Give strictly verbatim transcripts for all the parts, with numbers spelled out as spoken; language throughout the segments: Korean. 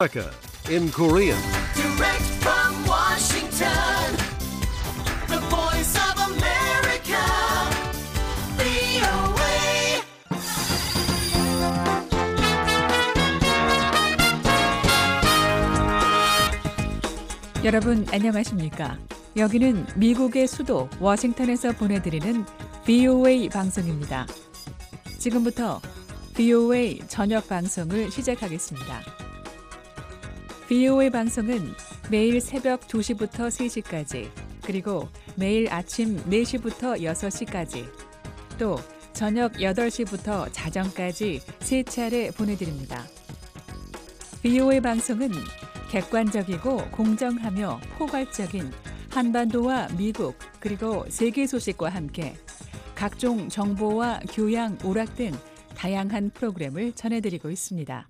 America in Korean. Direct from Washington, the voice of America, 브이오에이. 여러분 안녕하십니까? 여기는 미국의 수도 워싱턴에서 보내드리는 브이오에이 방송입니다. 지금부터 브이오에이 저녁 방송을 시작하겠습니다. 브이오에이 방송은 매일 새벽 두 시부터 세 시까지, 그리고 매일 아침 네 시부터 여섯 시까지, 또 저녁 여덟 시부터 자정까지 세 차례 보내드립니다. 브이오에이 방송은 객관적이고 공정하며 포괄적인 한반도와 미국 그리고 세계 소식과 함께 각종 정보와 교양, 오락 등 다양한 프로그램을 전해드리고 있습니다.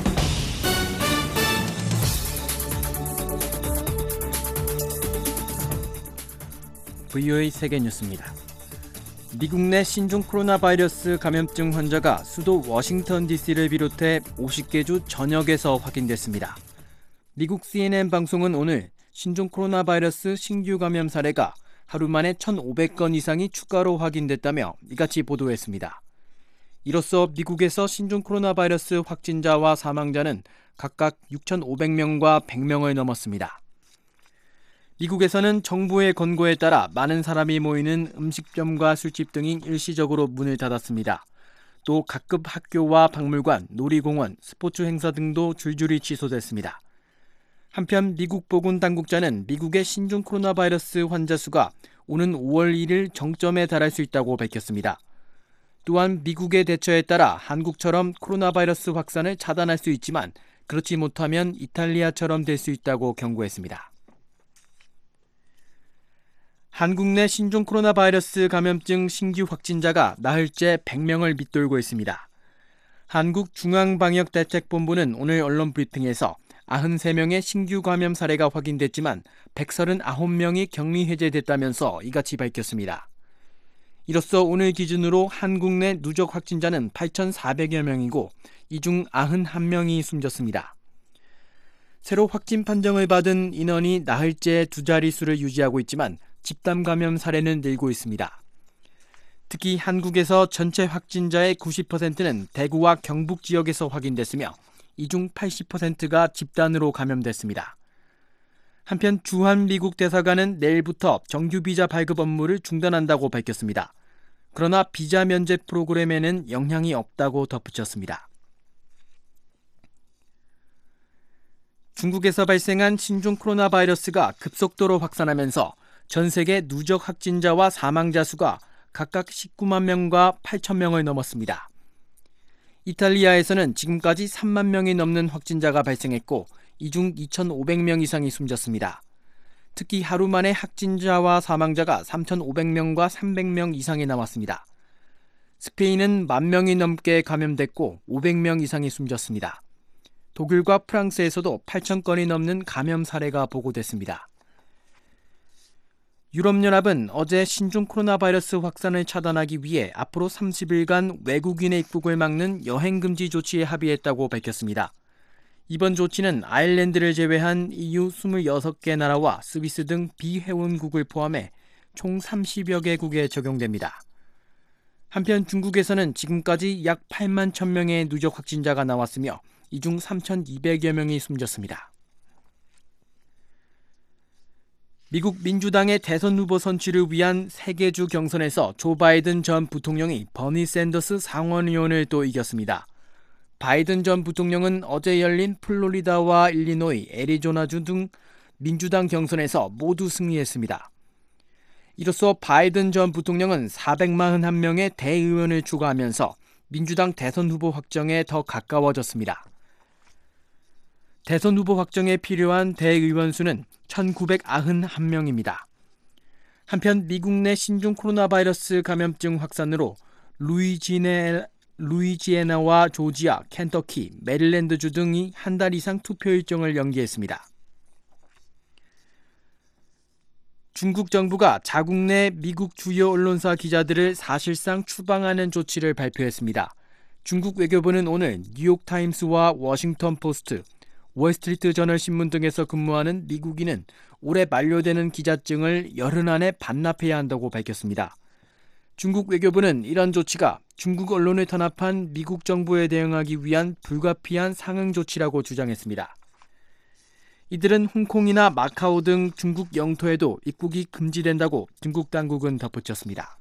브이오에이 세계뉴스입니다. 미국 내 신종 코로나 바이러스 감염증 환자가 수도 워싱턴 디씨를 비롯해 오십 개 주 전역에서 확인됐습니다. 미국 씨엔엔 방송은 오늘 신종 코로나 바이러스 신규 감염 사례가 하루 만에 천오백 건 이상이 추가로 확인됐다며 이같이 보도했습니다. 이로써 미국에서 신종 코로나 바이러스 확진자와 사망자는 각각 육천오백 명과 백 명을 넘었습니다. 미국에서는 정부의 권고에 따라 많은 사람이 모이는 음식점과 술집 등이 일시적으로 문을 닫았습니다. 또 각급 학교와 박물관, 놀이공원, 스포츠 행사 등도 줄줄이 취소됐습니다. 한편 미국 보건당국자는 미국의 신종 코로나 바이러스 환자 수가 오는 오월 일일 정점에 달할 수 있다고 밝혔습니다. 또한 미국의 대처에 따라 한국처럼 코로나 바이러스 확산을 차단할 수 있지만 그렇지 못하면 이탈리아처럼 될 수 있다고 경고했습니다. 한국 내 신종 코로나 바이러스 감염증 신규 확진자가 나흘째 백 명을 밑돌고 있습니다. 한국중앙방역대책본부는 오늘 언론 브리핑에서 구십삼 명의 신규 감염 사례가 확인됐지만 백삼십구 명이 격리 해제됐다면서 이같이 밝혔습니다. 이로써 오늘 기준으로 한국 내 누적 확진자는 팔천사백여 명이고 이 중 구십일 명이 숨졌습니다. 새로 확진 판정을 받은 인원이 나흘째 두 자릿수를 유지하고 있지만 집단 감염 사례는 늘고 있습니다. 특히 한국에서 전체 확진자의 구십 퍼센트는 대구와 경북 지역에서 확인됐으며 이 중 팔십 퍼센트가 집단으로 감염됐습니다. 한편 주한미국 대사관은 내일부터 정규 비자 발급 업무를 중단한다고 밝혔습니다. 그러나 비자 면제 프로그램에는 영향이 없다고 덧붙였습니다. 중국에서 발생한 신종 코로나 바이러스가 급속도로 확산하면서 전 세계 누적 확진자와 사망자 수가 각각 십구만 명과 팔천 명을 넘었습니다. 이탈리아에서는 지금까지 삼만 명이 넘는 확진자가 발생했고 이 중 이천오백 명 이상이 숨졌습니다. 특히 하루 만에 확진자와 사망자가 삼천오백 명과 삼백 명 이상이 나왔습니다. 스페인은 만 명이 넘게 감염됐고 오백 명 이상이 숨졌습니다. 독일과 프랑스에서도 팔천 건이 넘는 감염 사례가 보고됐습니다. 유럽연합은 어제 신종 코로나 바이러스 확산을 차단하기 위해 앞으로 삼십 일간 외국인의 입국을 막는 여행금지 조치에 합의했다고 밝혔습니다. 이번 조치는 아일랜드를 제외한 이유 이십육 개 나라와 스위스 등 비회원국을 포함해 총 삼십여 개국에 적용됩니다. 한편 중국에서는 지금까지 약 팔만 천 명의 누적 확진자가 나왔으며 이 중 삼천이백여 명이 숨졌습니다. 미국 민주당의 대선 후보 선출을 위한 세 개 주 경선에서 조 바이든 전 부통령이 버니 샌더스 상원의원을 또 이겼습니다. 바이든 전 부통령은 어제 열린 플로리다와 일리노이, 애리조나주 등 민주당 경선에서 모두 승리했습니다. 이로써 바이든 전 부통령은 사백사십일 명의 대의원을 추가하면서 민주당 대선 후보 확정에 더 가까워졌습니다. 대선 후보 확정에 필요한 대의원 수는 천구백구십일 명입니다. 한편 미국 내 신종 코로나 바이러스 감염증 확산으로 루이지네, 루이지애나와 조지아, 켄터키, 메릴랜드주 등이 한 달 이상 투표 일정을 연기했습니다. 중국 정부가 자국 내 미국 주요 언론사 기자들을 사실상 추방하는 조치를 발표했습니다. 중국 외교부는 오늘 뉴욕타임스와 워싱턴포스트, 월스트리트 저널 신문 등에서 근무하는 미국인은 올해 만료되는 기자증을 열흘 안에 반납해야 한다고 밝혔습니다. 중국 외교부는 이런 조치가 중국 언론에 탄압한 미국 정부에 대응하기 위한 불가피한 상응 조치라고 주장했습니다. 이들은 홍콩이나 마카오 등 중국 영토에도 입국이 금지된다고 중국 당국은 덧붙였습니다.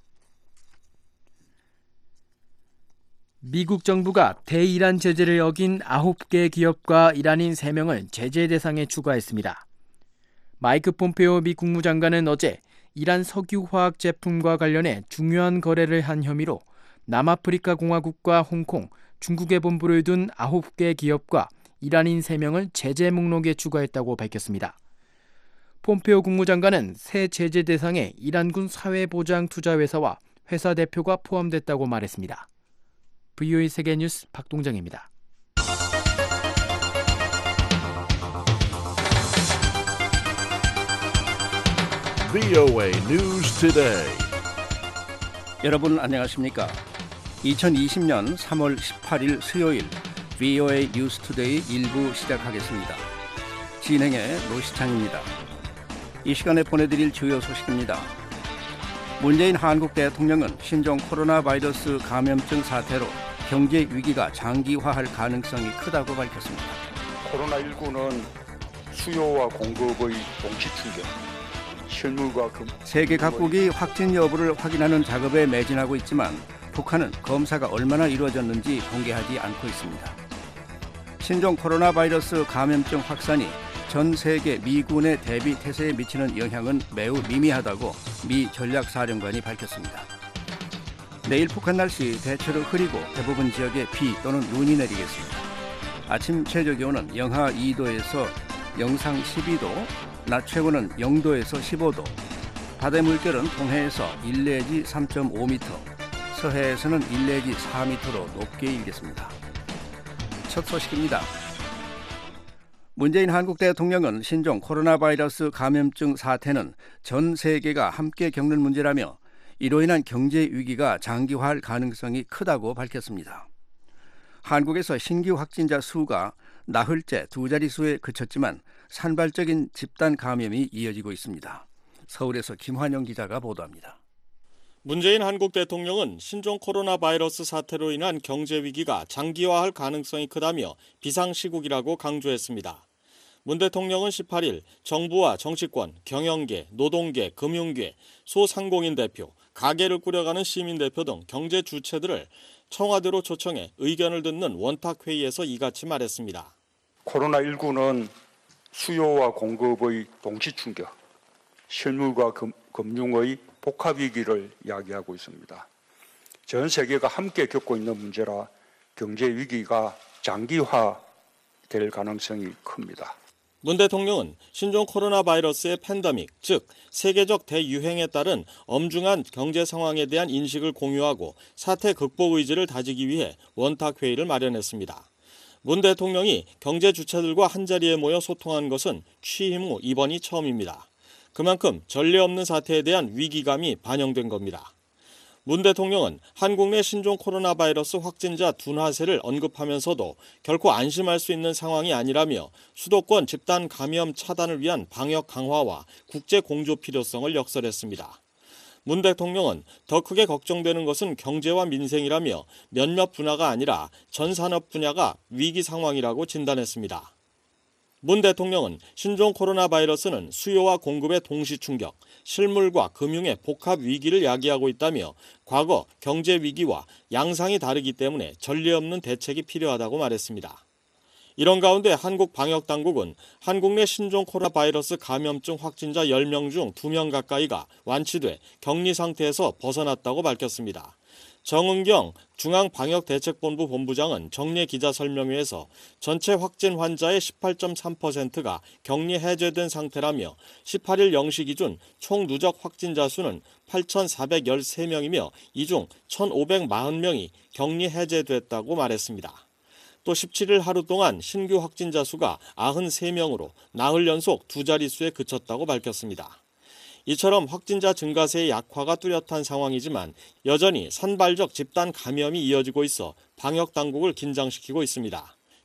미국 정부가 대이란 제재를 어긴 아홉 개 기업과 이란인 세 명을 제재 대상에 추가했습니다. 마이크 폼페오 미 국무장관은 어제 이란 석유화학 제품과 관련해 중요한 거래를 한 혐의로 남아프리카 공화국과 홍콩, 중국에 본부를 둔 아홉 개 기업과 이란인 세 명을 제재 목록에 추가했다고 밝혔습니다. 폼페오 국무장관은 새 제재 대상에 이란군 사회보장투자회사와 회사 대표가 포함됐다고 말했습니다. 브이오에이 세계뉴스 박동정입니다. 브이오에이 News Today. 여러분 안녕하십니까? 이천이십 년 삼월 십팔일 수요일 브이오에이 뉴스 투데이 일부 시작하겠습니다. 진행의 노시창입니다. 이 시간에 보내드릴 주요 소식입니다. 문재인 한국 대통령은 신종 코로나 바이러스 감염증 사태로 경제 위기가 장기화할 가능성이 크다고 밝혔습니다. 코로나십구는 수요와 공급의 동시 충격, 실물과 금... 세계 각국이 확진 여부를 확인하는 작업에 매진하고 있지만 북한은 검사가 얼마나 이루어졌는지 공개하지 않고 있습니다. 신종 코로나 바이러스 감염증 확산이 전 세계 미군의 대비 태세에 미치는 영향은 매우 미미하다고 미 전략사령관이 밝혔습니다. 내일 북한 날씨 대체로 흐리고 대부분 지역에 비 또는 눈이 내리겠습니다. 아침 최저기온은 영하 이 도에서 영상 십이 도, 낮 최고는 영 도에서 십오 도, 바다의 물결은 동해에서 일 내지 삼 점 오 미터, 서해에서는 일 내지 사 미터로 높게 일겠습니다. 첫 소식입니다. 문재인 한국 대통령은 신종 코로나 바이러스 감염증 사태는 전 세계가 함께 겪는 문제라며 이로 인한 경제 위기가 장기화할 가능성이 크다고 밝혔습니다. 한국에서 신규 확진자 수가 나흘째 두 자릿수에 그쳤지만 산발적인 집단 감염이 이어지고 있습니다. 서울에서 김환영 기자가 보도합니다. 문재인 한국 대통령은 신종 코로나 바이러스 사태로 인한 경제 위기가 장기화할 가능성이 크다며 비상시국이라고 강조했습니다. 문 대통령은 십팔일 정부와 정치권, 경영계, 노동계, 금융계, 소상공인 대표, 가게를 꾸려가는 시민 대표 등 경제 주체들을 청와대로 초청해 의견을 듣는 원탁회의에서 이같이 말했습니다. 코로나십구는 수요와 공급의 동시 충격, 실물과 금, 금융의 복합 위기를 야기하고 있습니다. 전 세계가 함께 겪고 있는 문제라 경제 위기가 장기화될 가능성이 큽니다. 문 대통령은 신종 코로나 바이러스의 팬데믹, 즉 세계적 대유행에 따른 엄중한 경제 상황에 대한 인식을 공유하고 사태 극복 의지를 다지기 위해 원탁회의를 마련했습니다. 문 대통령이 경제 주체들과 한자리에 모여 소통한 것은 취임 후 이번이 처음입니다. 그만큼 전례 없는 사태에 대한 위기감이 반영된 겁니다. 문 대통령은 한국 내 신종 코로나 바이러스 확진자 둔화세를 언급하면서도 결코 안심할 수 있는 상황이 아니라며 수도권 집단 감염 차단을 위한 방역 강화와 국제 공조 필요성을 역설했습니다. 문 대통령은 더 크게 걱정되는 것은 경제와 민생이라며 몇몇 분야가 아니라 전 산업 분야가 위기 상황이라고 진단했습니다. 문 대통령은 신종 코로나 바이러스는 수요와 공급의 동시 충격, 실물과 금융의 복합 위기를 야기하고 있다며 과거 경제 위기와 양상이 다르기 때문에 전례 없는 대책이 필요하다고 말했습니다. 이런 가운데 한국 방역당국은 한국 내 신종 코로나 바이러스 감염증 확진자 열 명 중 두 명 가까이가 완치돼 격리 상태에서 벗어났다고 밝혔습니다. 정은경 중앙방역대책본부 본부장은 정례 기자설명회에서 전체 확진 환자의 십팔 점 삼 퍼센트가 격리 해제된 상태라며 십팔일 영 시 기준 총 누적 확진자 수는 팔천사백십삼 명이며 이 중 천오백사십 명이 격리 해제됐다고 말했습니다. 또 십칠일 하루 동안 신규 확진자 수가 구십삼 명으로 나흘 연속 두 자릿수에 그쳤다고 밝혔습니다. 이처럼 확진자 증가세의 약화가 뚜렷한 상황이지만 여전히 산발적 집단 감염이 이어지고 있어 방역 당국을 긴장시키고 있습니다.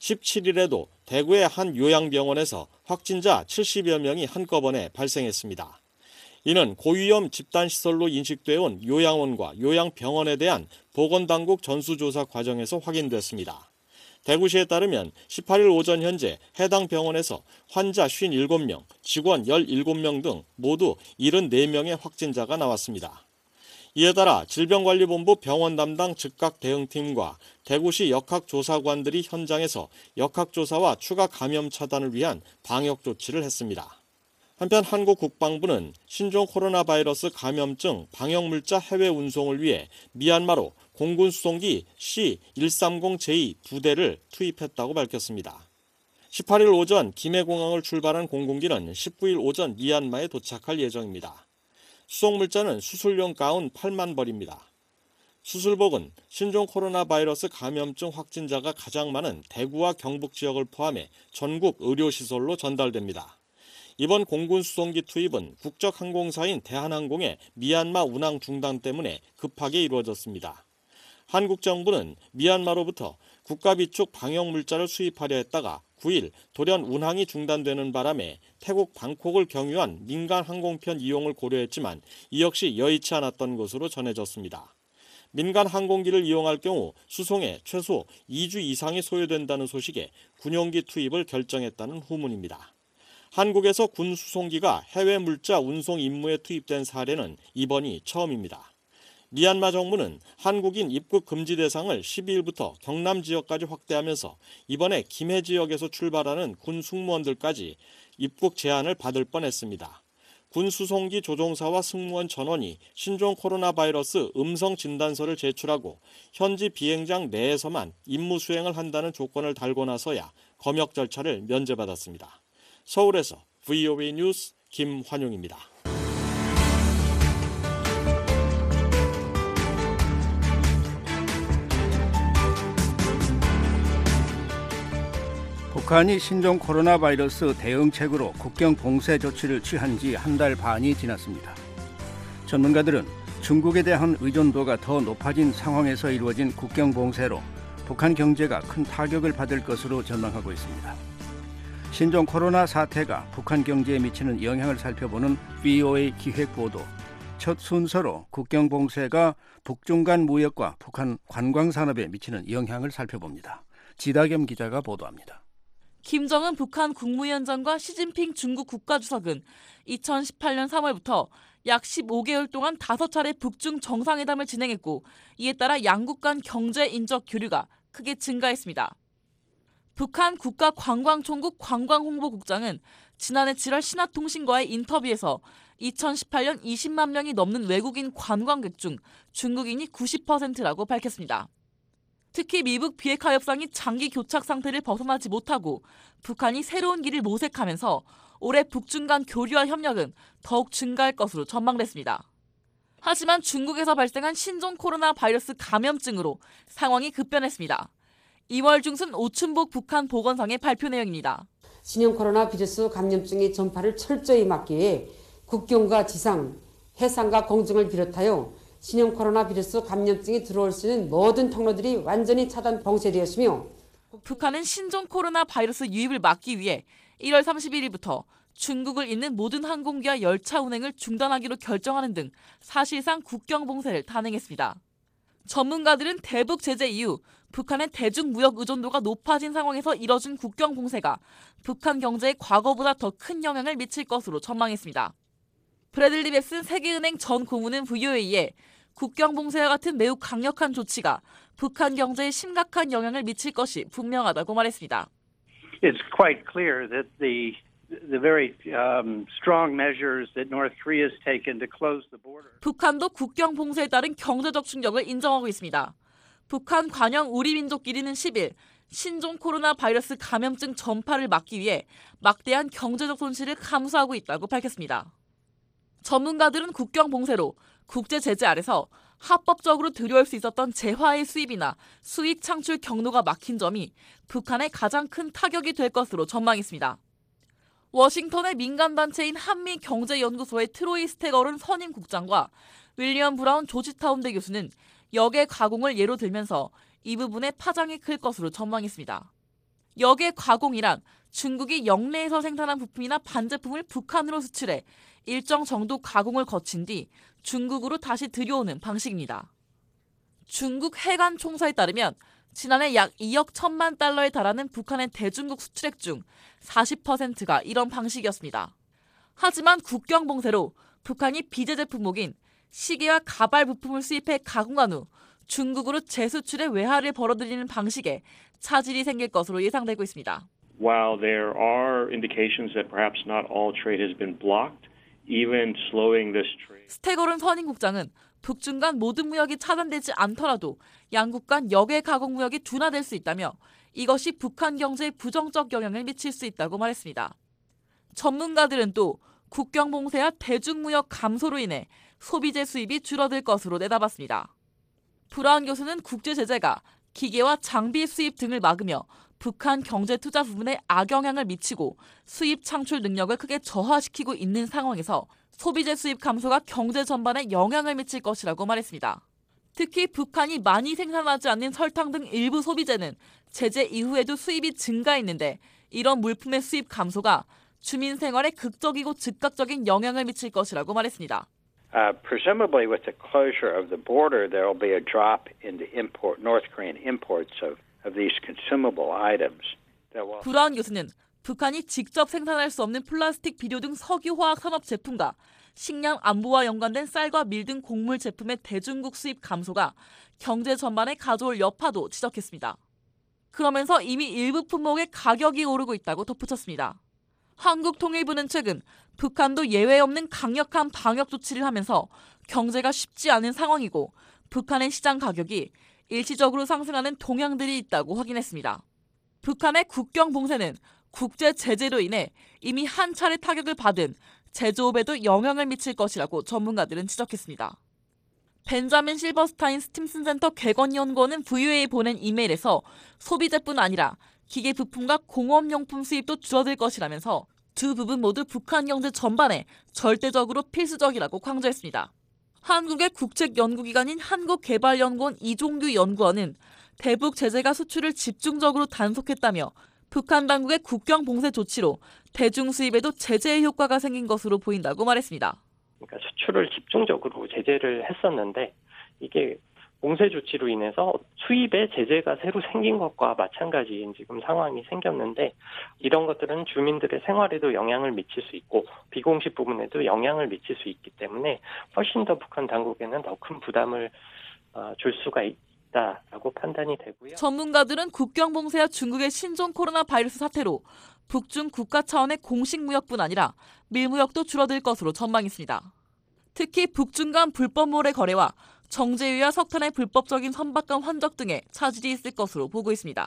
십칠 일에도 대구의 한 요양병원에서 확진자 칠십여 명이 한꺼번에 발생했습니다. 이는 고위험 집단시설로 인식되어 온 요양원과 요양병원에 대한 보건당국 전수조사 과정에서 확인됐습니다. 대구시에 따르면 십팔 일 오전 현재 해당 병원에서 환자 오십칠 명, 직원 십칠 명 등 모두 칠십사 명의 확진자가 나왔습니다. 이에 따라 질병관리본부 병원 담당 즉각 대응팀과 대구시 역학조사관들이 현장에서 역학조사와 추가 감염 차단을 위한 방역 조치를 했습니다. 한편 한국 국방부는 신종 코로나 바이러스 감염증 방역물자 해외 운송을 위해 미얀마로 공군 수송기 씨 백삼십 제이 두 대를 투입했다고 밝혔습니다. 십팔 일 오전 김해공항을 출발한 공군기는 십구 일 오전 미얀마에 도착할 예정입니다. 수송물자는 수술용 가운 팔만 벌입니다. 수술복은 신종 코로나 바이러스 감염증 확진자가 가장 많은 대구와 경북 지역을 포함해 전국 의료시설로 전달됩니다. 이번 공군 수송기 투입은 국적항공사인 대한항공의 미얀마 운항 중단 때문에 급하게 이루어졌습니다. 한국 정부는 미얀마로부터 국가비축 방역물자를 수입하려 했다가 구 일 돌연 운항이 중단되는 바람에 태국 방콕을 경유한 민간 항공편 이용을 고려했지만 이 역시 여의치 않았던 것으로 전해졌습니다. 민간 항공기를 이용할 경우 수송에 최소 이 주 이상이 소요된다는 소식에 군용기 투입을 결정했다는 후문입니다. 한국에서 군 수송기가 해외 물자 운송 임무에 투입된 사례는 이번이 처음입니다. 미얀마 정부는 한국인 입국 금지 대상을 십이 일부터 경남 지역까지 확대하면서 이번에 김해 지역에서 출발하는 군 승무원들까지 입국 제한을 받을 뻔했습니다. 군 수송기 조종사와 승무원 전원이 신종 코로나 바이러스 음성 진단서를 제출하고 현지 비행장 내에서만 임무 수행을 한다는 조건을 달고 나서야 검역 절차를 면제받았습니다. 서울에서 브이오에이 뉴스 김환용입니다. 북한이 신종 코로나 바이러스 대응책으로 국경 봉쇄 조치를 취한 지 한 달 반이 지났습니다. 전문가들은 중국에 대한 의존도가 더 높아진 상황에서 이루어진 국경 봉쇄로 북한 경제가 큰 타격을 받을 것으로 전망하고 있습니다. 신종 코로나 사태가 북한 경제에 미치는 영향을 살펴보는 브이오에이 기획보도, 첫 순서로 국경 봉쇄가 북중 간 무역과 북한 관광산업에 미치는 영향을 살펴봅니다. 지다겸 기자가 보도합니다. 김정은 북한 국무위원장과 시진핑 중국 국가주석은 이천십팔 년 삼월부터 약 십오 개월 동안 다섯 차례 북중 정상회담을 진행했고 이에 따라 양국 간 경제 인적 교류가 크게 증가했습니다. 북한 국가관광총국 관광홍보국장은 지난해 칠월 신화통신과의 인터뷰에서 이천십팔 년 이십만 명이 넘는 외국인 관광객 중 중국인이 구십 퍼센트라고 밝혔습니다. 특히 미북 비핵화 협상이 장기 교착 상태를 벗어나지 못하고 북한이 새로운 길을 모색하면서 올해 북중 간 교류와 협력은 더욱 증가할 것으로 전망됐습니다. 하지만 중국에서 발생한 신종 코로나 바이러스 감염증으로 상황이 급변했습니다. 이월 중순 오춘복 북한 보건성의 발표 내용입니다. 신형 코로나 바이러스 감염증의 전파를 철저히 막기 위해 국경과 지상, 해상과 공중을 비롯하여 신형 코로나 바이러스 감염증이 들어올 수 있는 모든 통로들이 완전히 차단 봉쇄되었으며 북한은 신종 코로나 바이러스 유입을 막기 위해 일월 삼십일 일부터 중국을 잇는 모든 항공기와 열차 운행을 중단하기로 결정하는 등 사실상 국경 봉쇄를 단행했습니다. 전문가들은 대북 제재 이후 북한의 대중 무역 의존도가 높아진 상황에서 이뤄진 국경 봉쇄가 북한 경제에 과거보다 더 큰 영향을 미칠 것으로 전망했습니다. 브래들리 벱슨 세계은행 전 고문은 브이오에이에 국경 봉쇄와 같은 매우 강력한 조치가 북한 경제에 심각한 영향을 미칠 것이 분명하다고 말했습니다. It's quite clear that the the very um, strong measures that North Korea has taken to close the border. 북한도 국경 봉쇄에 따른 경제적 충격을 인정하고 있습니다. 북한 관영 우리민족끼리는 십 일 신종 코로나 바이러스 감염증 전파를 막기 위해 막대한 경제적 손실을 감수하고 있다고 밝혔습니다. 전문가들은 국경 봉쇄로 국제 제재 아래서 합법적으로 들여올 수 있었던 재화의 수입이나 수익 창출 경로가 막힌 점이 북한의 가장 큰 타격이 될 것으로 전망했습니다. 워싱턴의 민간단체인 한미경제연구소의 트로이 스테거론 선임 국장과 윌리엄 브라운 조지타운대 교수는 역의 가공을 예로 들면서 이 부분의 파장이 클 것으로 전망했습니다. 역의 가공이란 중국이 역내에서 생산한 부품이나 반제품을 북한으로 수출해 일정 정도 가공을 거친 뒤 중국으로 다시 들여오는 방식입니다. 중국 해관 총사에 따르면 지난해 약 이억 천만 달러에 달하는 북한의 대중국 수출액 중 사십 퍼센트가 이런 방식이었습니다. 하지만 국경 봉쇄로 북한이 비제 제품목인 시계와 가발 부품을 수입해 가공한 후 중국으로 재수출의 외화를 벌어들이는 방식에 차질이 생길 것으로 예상되고 있습니다. While there are indications that perhaps not all trade has been blocked, even slowing this trade. 스테거론 선임국장은 북중 간 모든 무역이 차단되지 않더라도 양국 간 역외 가공 무역이 둔화될 수 있다며 이것이 북한 경제에 부정적 영향을 미칠 수 있다고 말했습니다. 전문가들은 또 국경 봉쇄와 대중무역 감소로 인해 소비재 수입이 줄어들 것으로 내다봤습니다. 브라운 교수는 국제 제재가 기계와 장비 수입 등을 막으며 북한 경제 투자 부분에 악영향을 미치고 수입 창출 능력을 크게 저하시키고 있는 상황에서 소비재 수입 감소가 경제 전반에 영향을 미칠 것이라고 말했습니다. 특히 북한이 많이 생산하지 않는 설탕 등 일부 소비재는 제재 이후에도 수입이 증가했는데 이런 물품의 수입 감소가 주민 생활에 극적이고 즉각적인 영향을 미칠 것이라고 말했습니다. Uh, presumably, with the closure of the border, there will be a drop in the import, North Korean imports of, of these consumable items. Will... 브라운 교수는 북한이 직접 생산할 수 없는 플라스틱, 비료 등 석유화학 산업 제품과 식량 안보와 연관된 쌀과 밀 등 곡물 제품의 대중국 수입 감소가 경제 전반에 가져올 여파도 지적했습니다. 그러면서 이미 일부 품목의 가격이 오르고 있다고 덧붙였습니다. 한국통일부는 최근 북한도 예외 없는 강력한 방역 조치를 하면서 경제가 쉽지 않은 상황이고 북한의 시장 가격이 일시적으로 상승하는 동향들이 있다고 확인했습니다. 북한의 국경 봉쇄는 국제 제재로 인해 이미 한 차례 타격을 받은 제조업에도 영향을 미칠 것이라고 전문가들은 지적했습니다. 벤자민 실버스타인 스팀슨 센터 객원연구원은 브이오에이에 보낸 이메일에서 소비재뿐 아니라 기계 부품과 공업용품 수입도 줄어들 것이라면서 두 부분 모두 북한 경제 전반에 절대적으로 필수적이라고 강조했습니다. 한국의 국책연구기관인 한국개발연구원 이종규 연구원은 대북 제재가 수출을 집중적으로 단속했다며 북한 당국의 국경 봉쇄 조치로 대중 수입에도 제재의 효과가 생긴 것으로 보인다고 말했습니다. 그러니까 수출을 집중적으로 제재를 했었는데 이게 봉쇄 조치로 인해서 수입에 제재가 새로 생긴 것과 마찬가지인 지금 상황이 생겼는데 이런 것들은 주민들의 생활에도 영향을 미칠 수 있고 비공식 부분에도 영향을 미칠 수 있기 때문에 훨씬 더 북한 당국에는 더 큰 부담을 줄 수가 있다라고 판단이 되고요. 전문가들은 국경 봉쇄와 중국의 신종 코로나 바이러스 사태로 북중 국가 차원의 공식 무역뿐 아니라 밀무역도 줄어들 것으로 전망했습니다. 특히 북중 간 불법 모래 거래와 정제유와 석탄의 불법적인 선박간 환적 등에 차질이 있을 것으로 보고 있습니다.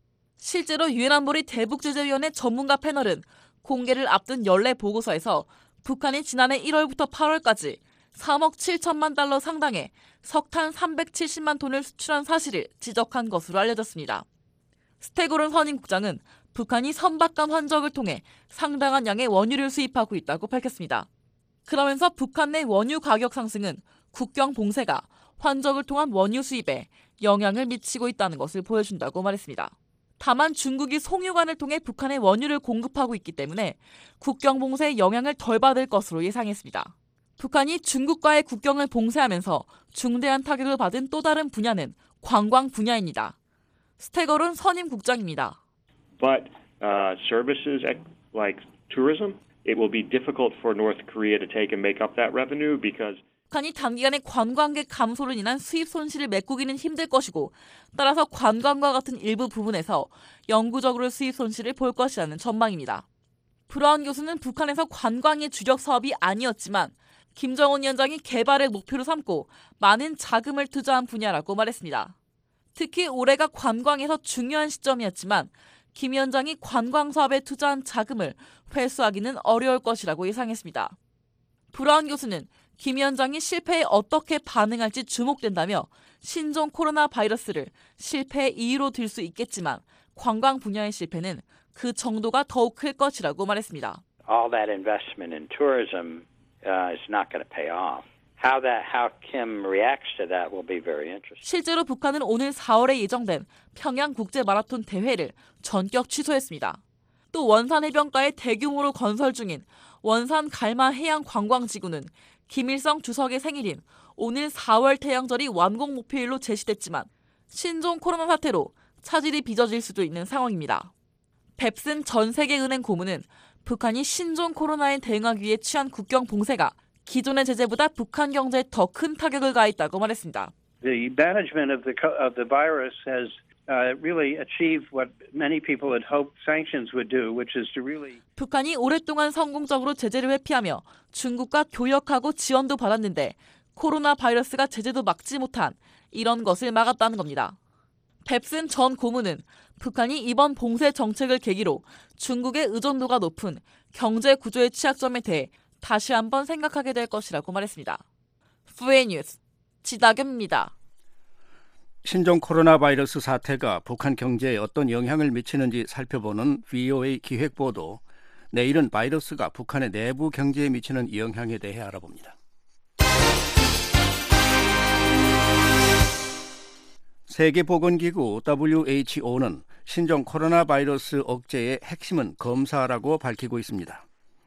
실제로 유엔 안보리 대북제재위원회 전문가 패널은 공개를 앞둔 연례 보고서에서 북한이 지난해 일월부터 팔월까지 삼억 칠천만 달러 상당의 석탄 삼백칠십만 톤을 수출한 사실을 지적한 것으로 알려졌습니다. 스테고론 선임국장은 북한이 선박간 환적을 통해 상당한 양의 원유를 수입하고 있다고 밝혔습니다. 그러면서 북한 내 원유 가격 상승은 국경 봉쇄가 환적을 통한 원유 수입에 영향을 미치고 있다는 것을 보여준다고 말했습니다. 다만 중국이 송유관을 통해 북한에 원유를 공급하고 있기 때문에 국경 봉쇄의 영향을 덜 받을 것으로 예상했습니다. 북한이 중국과의 국경을 봉쇄하면서 중대한 타격을 받은 또 다른 분야는 관광 분야입니다. 스테거론 선임 국장입니다. But uh, services like tourism, it will be difficult for North Korea to take and make up that revenue because 북한이 단기간에 관광객 감소로 인한 수입 손실을 메꾸기는 힘들 것이고 따라서 관광과 같은 일부 부분에서 영구적으로 수입 손실을 볼 것이라는 전망입니다. 브라운 교수는 북한에서 관광이 주력 사업이 아니었지만 김정은 위원장이 개발을 목표로 삼고 많은 자금을 투자한 분야라고 말했습니다. 특히 올해가 관광에서 중요한 시점이었지만 김 위원장이 관광 사업에 투자한 자금을 회수하기는 어려울 것이라고 예상했습니다. 브라운 교수는 김 위원장이 실패에 어떻게 반응할지 주목된다며 신종 코로나 바이러스를 실패의 이유로 들 수 있겠지만 관광 분야의 실패는 그 정도가 더욱 클 것이라고 말했습니다. All that investment in tourism uh, is not going to pay off. how that how Kim reacts to that will be very interesting. 실제로 북한은 오늘 사월에 예정된 평양 국제 마라톤 대회를 전격 취소했습니다. 또 원산 해변가에 대규모로 건설 중인 원산 갈마 해양 관광지구는 김일성 주석의 생일인 오늘 사월 태양절이 완공 목표일로 제시됐지만 신종 코로나 사태로 차질이 빚어질 수도 있는 상황입니다. 뱁슨 전 세계은행 고문은 북한이 신종 코로나에 대응하기 위해 취한 국경 봉쇄가 기존의 제재보다 북한 경제에 더 큰 타격을 가했다고 말했습니다. The management of the of the virus has uh, really achieved what many people had hoped sanctions would do, which is to really. 북한이 오랫동안 성공적으로 제재를 회피하며 중국과 교역하고 지원도 받았는데 코로나 바이러스가 제재도 막지 못한 이런 것을 막았다는 겁니다. 뱁슨 전 고문은 북한이 이번 봉쇄 정책을 계기로 중국의 의존도가 높은 경제 구조의 취약점에 대해 다시 한번 생각하게 될 것이라고 말했습니다. 푸에 뉴스 지다겸입니다. 신종 코로나 바이러스 사태가 북한 경제에 어떤 영향을 미치는지 살펴보는 브이오에이 기획보도, 내일은 바이러스가 북한의 내부 경제에 미치는 영향에 대해 알아봅니다. 세계보건기구 더블유에이치오는 신종 코로나 바이러스 억제의 핵심은 검사라고 밝히고 있습니다.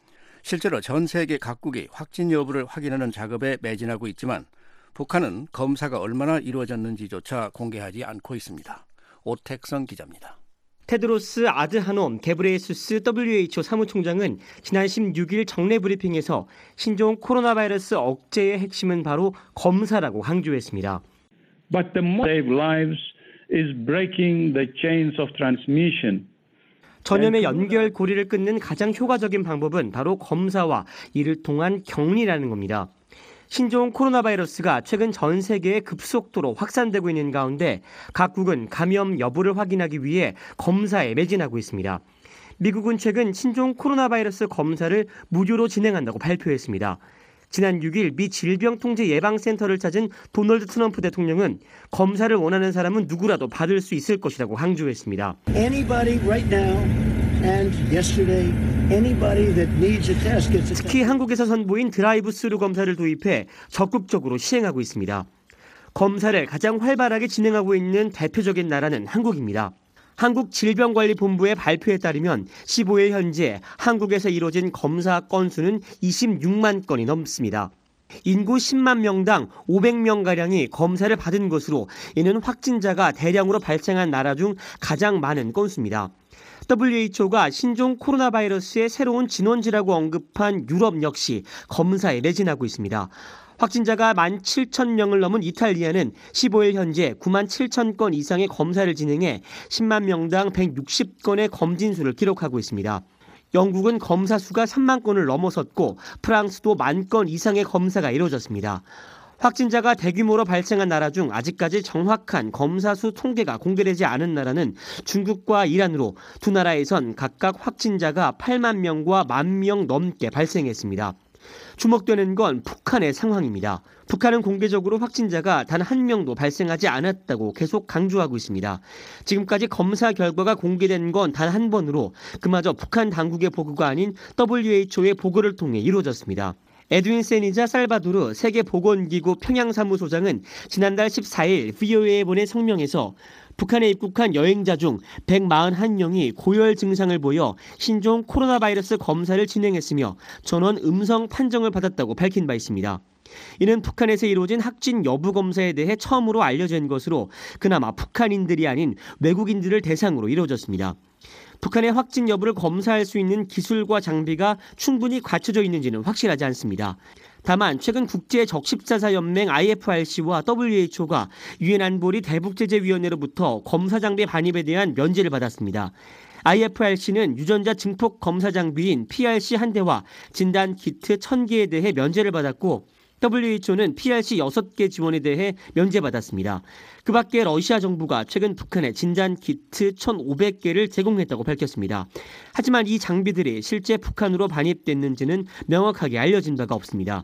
실제로 전 세계 각국이 확진 여부를 확인하는 작업에 매진하고 있지만 북한은 검사가 얼마나 이루어졌는지조차 공개하지 않고 있습니다. 오택성 기자입니다. 테드로스 아드하놈 게브레예수스 더블유에이치오 사무총장은 지난 십육 일 정례 브리핑에서 신종 코로나 바이러스 억제의 핵심은 바로 검사라고 강조했습니다. But the most save lives is breaking the chains of transmission. 전염의 연결 고리를 끊는 가장 효과적인 방법은 바로 검사와 이를 통한 격리라는 겁니다. 신종 코로나 바이러스가 최근 전 세계에 급속도로 확산되고 있는 가운데 각국은 감염 여부를 확인하기 위해 검사에 매진하고 있습니다. 미국은 최근 신종 코로나 바이러스 검사를 무료로 진행한다고 발표했습니다. 지난 육 일 미 질병통제예방센터를 찾은 도널드 트럼프 대통령은 검사를 원하는 사람은 누구라도 받을 수 있을 것이라고 강조했습니다. Anybody right now and yesterday, anybody that needs a test gets a test. 특히 한국에서 선보인 드라이브 스루 검사를 도입해 적극적으로 시행하고 있습니다. 검사를 가장 활발하게 진행하고 있는 대표적인 나라는 한국입니다. 한국질병관리본부의 발표에 따르면 십오 일 현재 한국에서 이루어진 검사 건수는 이십육만 건이 넘습니다. 인구 십만 명당 오백 명가량이 검사를 받은 것으로 이는 확진자가 대량으로 발생한 나라 중 가장 많은 건수입니다. 더블유에이치오가 신종 코로나 바이러스의 새로운 진원지라고 언급한 유럽 역시 검사에 매진하고 있습니다. 확진자가 만 칠천 명을 넘은 이탈리아는 십오 일 현재 구만 칠천 건 이상의 검사를 진행해 십만 명당 백육십 건의 검진 수를 기록하고 있습니다. 영국은 검사 수가 삼만 건을 넘어섰고 프랑스도 만 건 이상의 검사가 이루어졌습니다. 확진자가 대규모로 발생한 나라 중 아직까지 정확한 검사 수 통계가 공개되지 않은 나라는 중국과 이란으로 두 나라에선 각각 확진자가 팔만 명과 만 명 넘게 발생했습니다. 주목되는 건 북한의 상황입니다. 북한은 공개적으로 확진자가 단 한 명도 발생하지 않았다고 계속 강조하고 있습니다. 지금까지 검사 결과가 공개된 건 단 한 번으로 그마저 북한 당국의 보고가 아닌 더블유에이치오의 보고를 통해 이루어졌습니다. 에드윈 세니자 살바도르 세계보건기구 평양사무소장은 지난달 십사 일 브이오에이에 보낸 성명에서 북한에 입국한 여행자 중 백사십일 명이 고열 증상을 보여 신종 코로나 바이러스 검사를 진행했으며 전원 음성 판정을 받았다고 밝힌 바 있습니다. 이는 북한에서 이루어진 확진 여부 검사에 대해 처음으로 알려진 것으로 그나마 북한인들이 아닌 외국인들을 대상으로 이루어졌습니다. 북한의 확진 여부를 검사할 수 있는 기술과 장비가 충분히 갖춰져 있는지는 확실하지 않습니다. 다만 최근 국제적십자사연맹 아이에프알씨와 더블유에이치오가 유엔 안보리 대북제재위원회로부터 검사 장비 반입에 대한 면제를 받았습니다. 아이에프알씨는 유전자 증폭 검사 장비인 피알씨 한 대와 진단 키트 천 개에 대해 면제를 받았고 더블유에이치오는 피알씨 여섯 개 지원에 대해 면제받았습니다. 그 밖에 러시아 정부가 최근 북한에 진단 키트 천오백 개를 제공했다고 밝혔습니다. 하지만 이 장비들이 실제 북한으로 반입됐는지는 명확하게 알려진 바가 없습니다.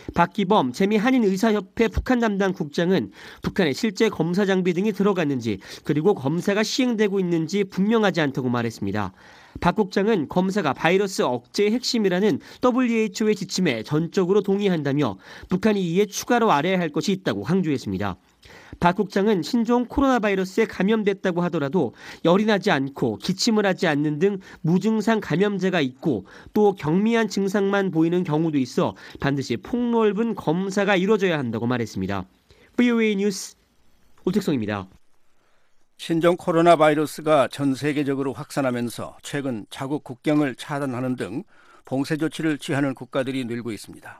박기범 재미한인의사협회 북한 담당 국장은 북한에 실제 검사 장비 등이 들어갔는지 그리고 검사가 시행되고 있는지 분명하지 않다고 말했습니다. 박 국장은 검사가 바이러스 억제의 핵심이라는 더블유에이치오의 지침에 전적으로 동의한다며 북한이 이에 추가로 알아야 할 것이 있다고 강조했습니다. 박 국장은 신종 코로나 바이러스에 감염됐다고 하더라도 열이 나지 않고 기침을 하지 않는 등 무증상 감염자가 있고 또 경미한 증상만 보이는 경우도 있어 반드시 폭넓은 검사가 이루어져야 한다고 말했습니다. 브이오에이 뉴스 오택성입니다. 신종 코로나 바이러스가 전 세계적으로 확산하면서 최근 자국 국경을 차단하는 등 봉쇄 조치를 취하는 국가들이 늘고 있습니다.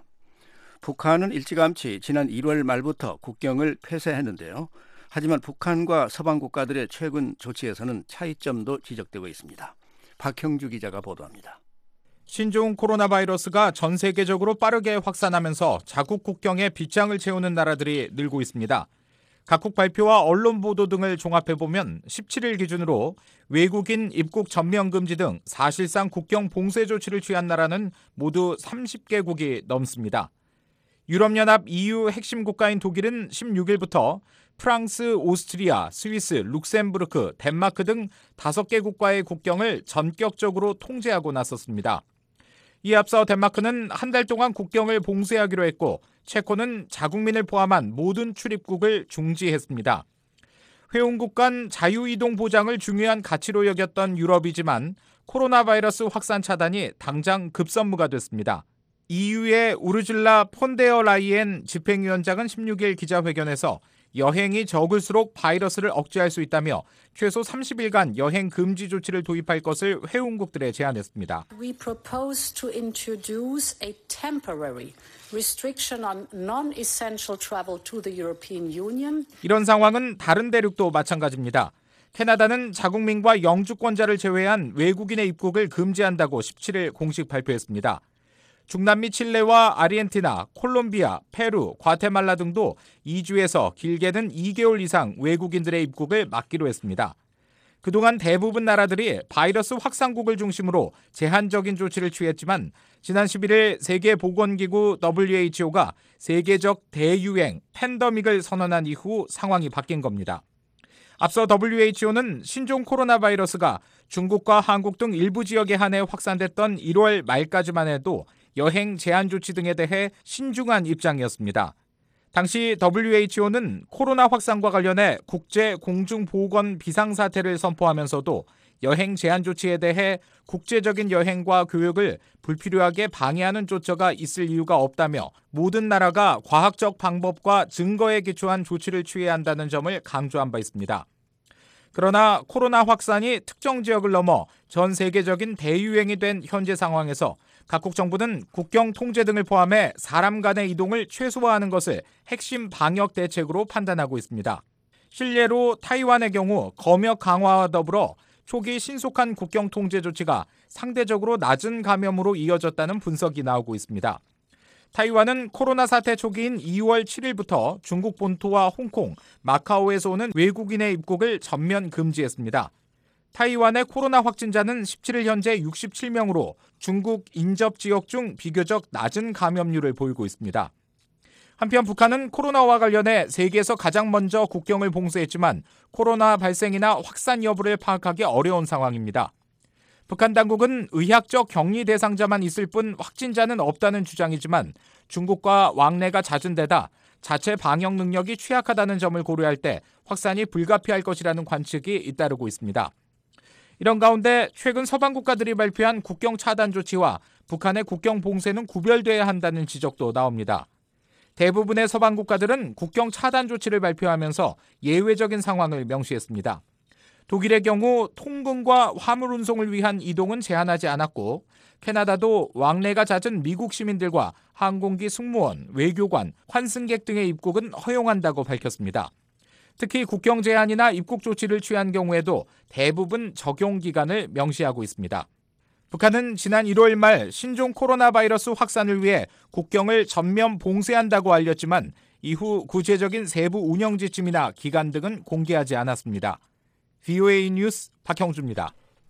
북한은 일찌감치 지난 일월 말부터 국경을 폐쇄했는데요. 하지만 북한과 서방 국가들의 최근 조치에서는 차이점도 지적되고 있습니다. 박형주 기자가 보도합니다. 신종 코로나 바이러스가 전 세계적으로 빠르게 확산하면서 자국 국경에 빗장을 채우는 나라들이 늘고 있습니다. 각국 발표와 언론 보도 등을 종합해보면 십칠 일 기준으로 외국인 입국 전면 금지 등 사실상 국경 봉쇄 조치를 취한 나라는 모두 서른 개국이 넘습니다. 유럽연합 이유 핵심 국가인 독일은 십육 일부터 프랑스, 오스트리아, 스위스, 룩셈부르크, 덴마크 등 다섯 개국과의 국경을 전격적으로 통제하고 나섰습니다. 이에 앞서 덴마크는 한 달 동안 국경을 봉쇄하기로 했고 체코는 자국민을 포함한 모든 출입국을 중지했습니다. 회원국 간 자유이동 보장을 중요한 가치로 여겼던 유럽이지만 코로나 바이러스 확산 차단이 당장 급선무가 됐습니다. 이유의 우르줄라 폰데어 라이엔 집행위원장은 십육 일 기자회견에서 여행이 적을수록 바이러스를 억제할 수 있다며 최소 삼십 일간 여행 금지 조치를 도입할 것을 회원국들에 제안했습니다. We propose to introduce a temporary restriction on non-essential travel to the European Union. 이런 상황은 다른 대륙도 마찬가지입니다. 캐나다는 자국민과 영주권자를 제외한 외국인의 입국을 금지한다고 십칠 일 공식 발표했습니다. 중남미 칠레와 아르헨티나, 콜롬비아, 페루, 과테말라 등도 이 주에서 길게는 이 개월 이상 외국인들의 입국을 막기로 했습니다. 그동안 대부분 나라들이 바이러스 확산국을 중심으로 제한적인 조치를 취했지만 지난 십일 일 세계보건기구 더블유에이치오가 세계적 대유행, 팬데믹을 선언한 이후 상황이 바뀐 겁니다. 앞서 더블유에이치오는 신종 코로나 바이러스가 중국과 한국 등 일부 지역에 한해 확산됐던 일월 말까지만 해도 여행 제한 조치 등에 대해 신중한 입장이었습니다. 당시 더블유에이치오는 코로나 확산과 관련해 국제 공중보건 비상사태를 선포하면서도 여행 제한 조치에 대해 국제적인 여행과 교육을 불필요하게 방해하는 조처가 있을 이유가 없다며 모든 나라가 과학적 방법과 증거에 기초한 조치를 취해야 한다는 점을 강조한 바 있습니다. 그러나 코로나 확산이 특정 지역을 넘어 전 세계적인 대유행이 된 현재 상황에서 각국 정부는 국경 통제 등을 포함해 사람 간의 이동을 최소화하는 것을 핵심 방역 대책으로 판단하고 있습니다. 실례로 타이완의 경우 검역 강화와 더불어 초기 신속한 국경 통제 조치가 상대적으로 낮은 감염으로 이어졌다는 분석이 나오고 있습니다. 타이완은 코로나 사태 초기인 이월 칠 일부터 중국 본토와 홍콩, 마카오에서 오는 외국인의 입국을 전면 금지했습니다. 타이완의 코로나 확진자는 십칠 일 현재 육십칠 명으로 중국 인접 지역 중 비교적 낮은 감염률을 보이고 있습니다. 한편 북한은 코로나와 관련해 세계에서 가장 먼저 국경을 봉쇄했지만 코로나 발생이나 확산 여부를 파악하기 어려운 상황입니다. 북한 당국은 의학적 격리 대상자만 있을 뿐 확진자는 없다는 주장이지만 중국과 왕래가 잦은 데다 자체 방역 능력이 취약하다는 점을 고려할 때 확산이 불가피할 것이라는 관측이 잇따르고 있습니다. 이런 가운데 최근 서방 국가들이 발표한 국경 차단 조치와 북한의 국경 봉쇄는 구별돼야 한다는 지적도 나옵니다. 대부분의 서방 국가들은 국경 차단 조치를 발표하면서 예외적인 상황을 명시했습니다. 독일의 경우 통근과 화물 운송을 위한 이동은 제한하지 않았고 캐나다도 왕래가 잦은 미국 시민들과 항공기 승무원, 외교관, 환승객 등의 입국은 허용한다고 밝혔습니다. 특히 국경 제한이나 입국 조치를 취한 경우에도 대부분 적용 기간을 명시하고 있습니다. 북한은 지난 일월 말 신종 코로나 바이러스 확산을 위해 국경을 전면 봉쇄한다고 알렸지만 이후 구체적인 세부 운영 지침이나 기간 등은 공개하지 않았습니다. 브이오에이 뉴스 박형주입니다.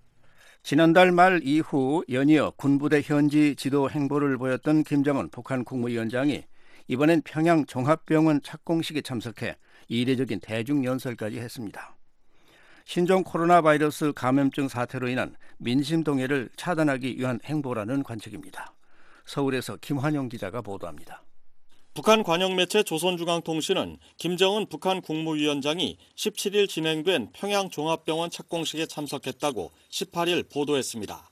지난달 말 이후 연이어 군부대 현지 지도 행보를 보였던 김정은 북한 국무위원장이 이번엔 평양 종합병원 착공식에 참석해 이례적인 대중연설까지 했습니다. 신종 코로나 바이러스 감염증 사태로 인한 민심 동해를 차단하기 위한 행보라는 관측입니다. 서울에서 김환영 기자가 보도합니다. 북한 관영 매체 조선중앙통신은 김정은 북한 국무위원장이 십칠 일 진행된 평양종합병원 착공식에 참석했다고 십팔 일 보도했습니다.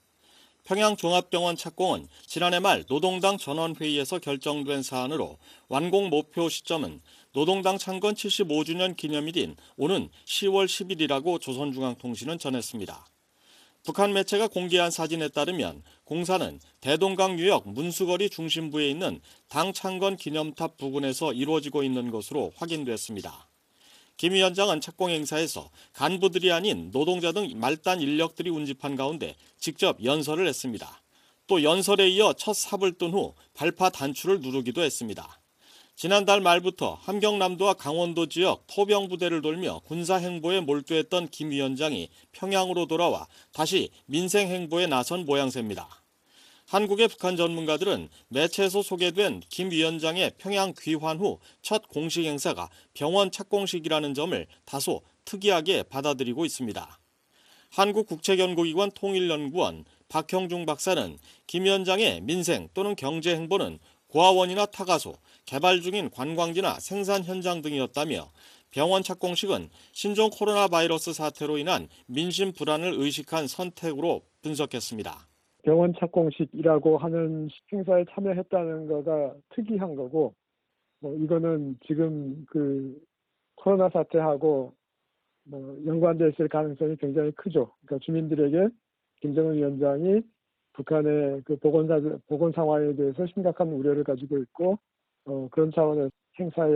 평양종합병원 착공은 지난해 말 노동당 전원회의에서 결정된 사안으로 완공 목표 시점은 노동당 창건 칠십오 주년 기념일인 오는 시월 십일이라고 조선중앙통신은 전했습니다. 북한 매체가 공개한 사진에 따르면 공사는 대동강유역 문수거리 중심부에 있는 당 창건 기념탑 부근에서 이루어지고 있는 것으로 확인됐습니다. 김 위원장은 착공 행사에서 간부들이 아닌 노동자 등 말단 인력들이 운집한 가운데 직접 연설을 했습니다. 또 연설에 이어 첫 삽을 뜬 후 발파 단추를 누르기도 했습니다. 지난달 말부터 함경남도와 강원도 지역 포병 부대를 돌며 군사 행보에 몰두했던 김 위원장이 평양으로 돌아와 다시 민생 행보에 나선 모양새입니다. 한국의 북한 전문가들은 매체에서 소개된 김 위원장의 평양 귀환 후 첫 공식 행사가 병원 착공식이라는 점을 다소 특이하게 받아들이고 있습니다. 한국국책연구기관 통일연구원 박형중 박사는 김 위원장의 민생 또는 경제 행보는 고아원이나 타가소, 개발 중인 관광지나 생산 현장 등이었다며 병원 착공식은 신종 코로나 바이러스 사태로 인한 민심 불안을 의식한 선택으로 분석했습니다. 병원 착공식이라고 하는 행사에 참여했다는 거가 특이한 거고, 뭐 이거는 지금 그 코로나 사태하고 뭐 연관돼 있을 가능성이 굉장히 크죠. 그러니까 주민들에게 김정은 위원장이 북한의 그 보건사, 보건 상황에 대해서 심각한 우려를 가지고 있고, 어, 그런 차원에서 행사에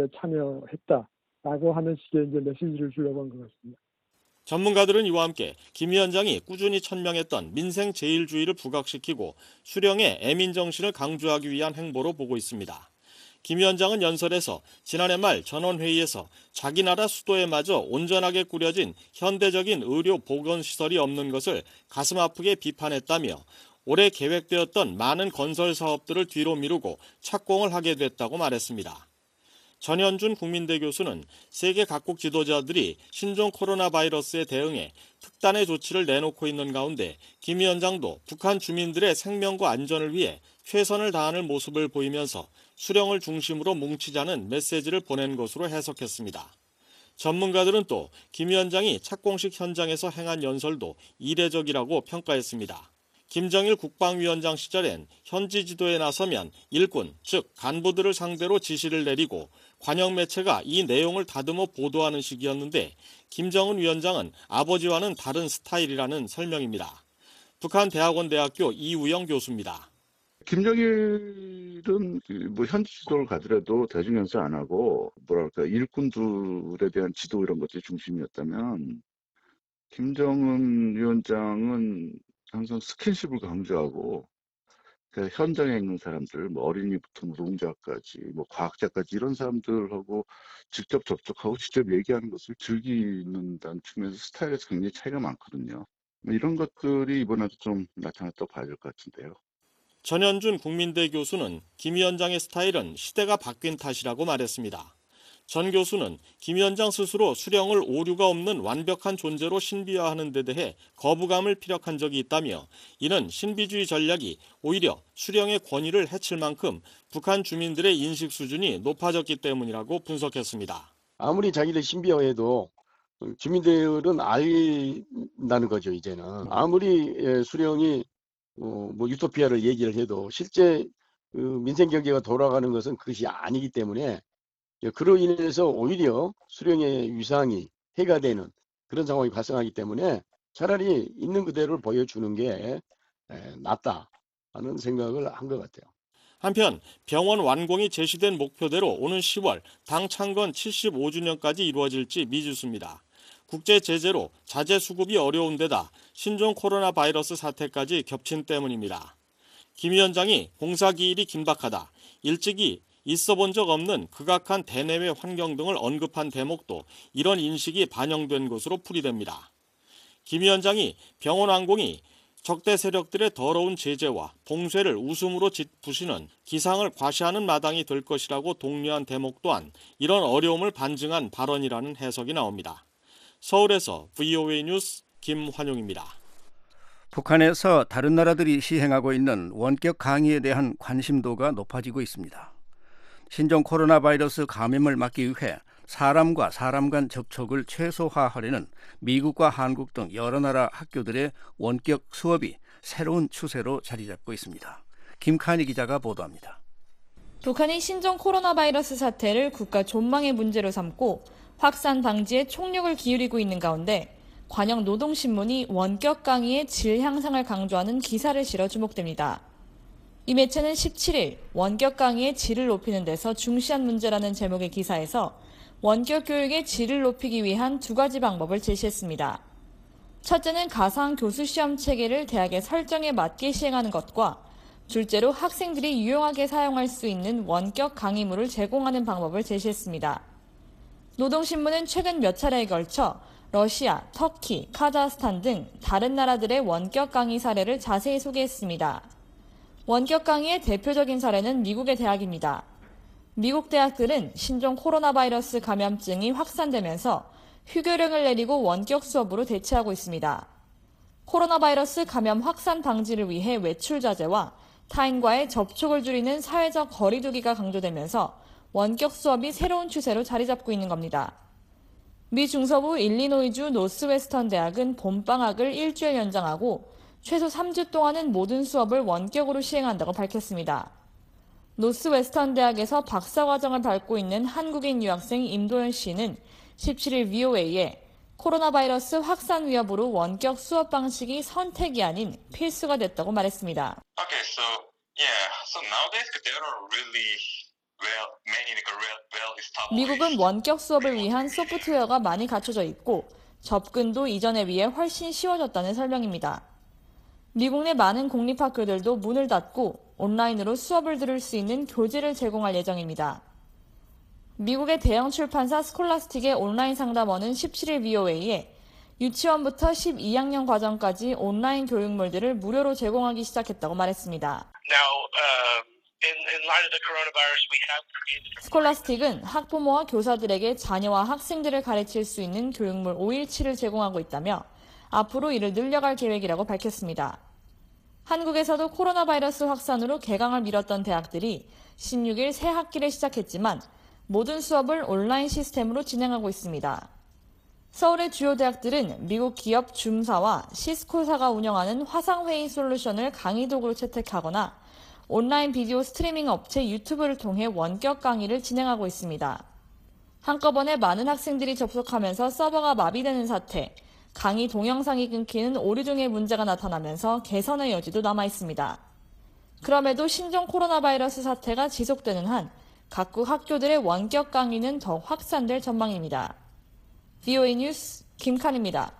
참여했다라고 하는 식의 이제 메시지를 주려고 한 것 같습니다. 전문가들은 이와 함께 김 위원장이 꾸준히 천명했던 민생 제일주의를 부각시키고 수령의 애민 정신을 강조하기 위한 행보로 보고 있습니다. 김 위원장은 연설에서 지난해 말 전원회의에서 자기 나라 수도에마저 온전하게 꾸려진 현대적인 의료 보건시설이 없는 것을 가슴 아프게 비판했다며 올해 계획되었던 많은 건설 사업들을 뒤로 미루고 착공을 하게 됐다고 말했습니다. 전현준 국민대 교수는 세계 각국 지도자들이 신종 코로나 바이러스에 대응해 특단의 조치를 내놓고 있는 가운데 김 위원장도 북한 주민들의 생명과 안전을 위해 최선을 다하는 모습을 보이면서 수령을 중심으로 뭉치자는 메시지를 보낸 것으로 해석했습니다. 전문가들은 또 김 위원장이 착공식 현장에서 행한 연설도 이례적이라고 평가했습니다. 김정일 국방위원장 시절엔 현지 지도에 나서면 일꾼, 즉 간부들을 상대로 지시를 내리고 관영 매체가 이 내용을 다듬어 보도하는 식이었는데 김정은 위원장은 아버지와는 다른 스타일이라는 설명입니다. 북한대학원 대학교 이우영 교수입니다. 김정일은 뭐 현지 지도를 가더라도 대중연설 안 하고 뭐랄까 일꾼들에 대한 지도 이런 것들이 중심이었다면 김정은 위원장은 항상 스킨십을 강조하고 그러니까 현장에 있는 사람들, 뭐 어린이부터 노동자까지, 뭐 과학자까지 이런 사람들하고 직접 접촉하고 직접 얘기하는 것을 즐기는다는 측면에서 스타일에서 굉장히 차이가 많거든요. 이런 것들이 이번에도 좀 나타났다고 봐야 될 것 같은데요. 전현준 국민대 교수는 김 위원장의 스타일은 시대가 바뀐 탓이라고 말했습니다. 전 교수는 김 위원장 스스로 수령을 오류가 없는 완벽한 존재로 신비화하는 데 대해 거부감을 피력한 적이 있다며 이는 신비주의 전략이 오히려 수령의 권위를 해칠 만큼 북한 주민들의 인식 수준이 높아졌기 때문이라고 분석했습니다. 아무리 자기를 신비화해도 주민들은 알다는 거죠. 이제는 아무리 수령이 뭐 유토피아를 얘기를 해도 실제 민생 경제가 돌아가는 것은 그것이 아니기 때문에 그로 인해서 오히려 수령의 위상이 해가 되는 그런 상황이 발생하기 때문에 차라리 있는 그대로를 보여주는 게 낫다 하는 생각을 한 것 같아요. 한편 병원 완공이 제시된 목표대로 오는 시월 당 창건 칠십오 주년까지 이루어질지 미지수입니다. 국제 제재로 자재 수급이 어려운 데다 신종 코로나 바이러스 사태까지 겹친 때문입니다. 김 위원장이 공사 기일이 긴박하다, 일찍이 있어 본 적 없는 극악한 대내외 환경 등을 언급한 대목도 이런 인식이 반영된 것으로 풀이됩니다. 김 위원장이 병원 완공이 적대 세력들의 더러운 제재와 봉쇄를 웃음으로 짓부시는 기상을 과시하는 마당이 될 것이라고 독려한 대목 또한 이런 어려움을 반증한 발언이라는 해석이 나옵니다. 서울에서 브이오에이 뉴스 김환용입니다. 북한에서 다른 나라들이 시행하고 있는 원격 강의에 대한 관심도가 높아지고 있습니다. 신종 코로나 바이러스 감염을 막기 위해 사람과 사람 간 접촉을 최소화하려는 미국과 한국 등 여러 나라 학교들의 원격 수업이 새로운 추세로 자리 잡고 있습니다. 김칸희 기자가 보도합니다. 북한이 신종 코로나 바이러스 사태를 국가 존망의 문제로 삼고 확산 방지에 총력을 기울이고 있는 가운데 관영 노동신문이 원격 강의의 질 향상을 강조하는 기사를 실어 주목됩니다. 이 매체는 십칠 일 원격 강의의 질을 높이는 데서 중시한 문제라는 제목의 기사에서 원격 교육의 질을 높이기 위한 두 가지 방법을 제시했습니다. 첫째는 가상 교수 시험 체계를 대학의 설정에 맞게 시행하는 것과 둘째로 학생들이 유용하게 사용할 수 있는 원격 강의물을 제공하는 방법을 제시했습니다. 노동신문은 최근 몇 차례에 걸쳐 러시아, 터키, 카자흐스탄 등 다른 나라들의 원격 강의 사례를 자세히 소개했습니다. 원격 강의의 대표적인 사례는 미국의 대학입니다. 미국 대학들은 신종 코로나 바이러스 감염증이 확산되면서 휴교령을 내리고 원격 수업으로 대체하고 있습니다. 코로나 바이러스 감염 확산 방지를 위해 외출 자제와 타인과의 접촉을 줄이는 사회적 거리 두기가 강조되면서 원격 수업이 새로운 추세로 자리 잡고 있는 겁니다. 미 중서부 일리노이주 노스웨스턴 대학은 봄방학을 일주일 연장하고 최소 삼 주 동안은 모든 수업을 원격으로 시행한다고 밝혔습니다. 노스웨스턴 대학에서 박사과정을 밟고 있는 한국인 유학생 임도현 씨는 십칠 일 브이오에이에 코로나 바이러스 확산 위협으로 원격 수업 방식이 선택이 아닌 필수가 됐다고 말했습니다. Okay, so yeah, so nowadays there are really well, many well, well established. 미국은 원격 수업을 위한 소프트웨어가 많이 갖춰져 있고 접근도 이전에 비해 훨씬 쉬워졌다는 설명입니다. 미국 내 많은 공립학교들도 문을 닫고 온라인으로 수업을 들을 수 있는 교재를 제공할 예정입니다. 미국의 대형 출판사 스콜라스틱의 온라인 상담원은 십칠 일 브이오에이에 유치원부터 십이 학년 과정까지 온라인 교육물들을 무료로 제공하기 시작했다고 말했습니다. Now, uh, in, in light of the coronavirus, we have created. 스콜라스틱은 학부모와 교사들에게 자녀와 학생들을 가르칠 수 있는 교육물 오일치를 제공하고 있다며 앞으로 이를 늘려갈 계획이라고 밝혔습니다. 한국에서도 코로나 바이러스 확산으로 개강을 미뤘던 대학들이 십육 일 새 학기를 시작했지만 모든 수업을 온라인 시스템으로 진행하고 있습니다. 서울의 주요 대학들은 미국 기업 줌사와 시스코사가 운영하는 화상회의 솔루션을 강의 도구로 채택하거나 온라인 비디오 스트리밍 업체 유튜브를 통해 원격 강의를 진행하고 있습니다. 한꺼번에 많은 학생들이 접속하면서 서버가 마비되는 사태, 강의 동영상이 끊기는 오류 등의 문제가 나타나면서 개선의 여지도 남아 있습니다. 그럼에도 신종 코로나 바이러스 사태가 지속되는 한 각국 학교들의 원격 강의는 더 확산될 전망입니다. 브이오에이 뉴스 김칸입니다.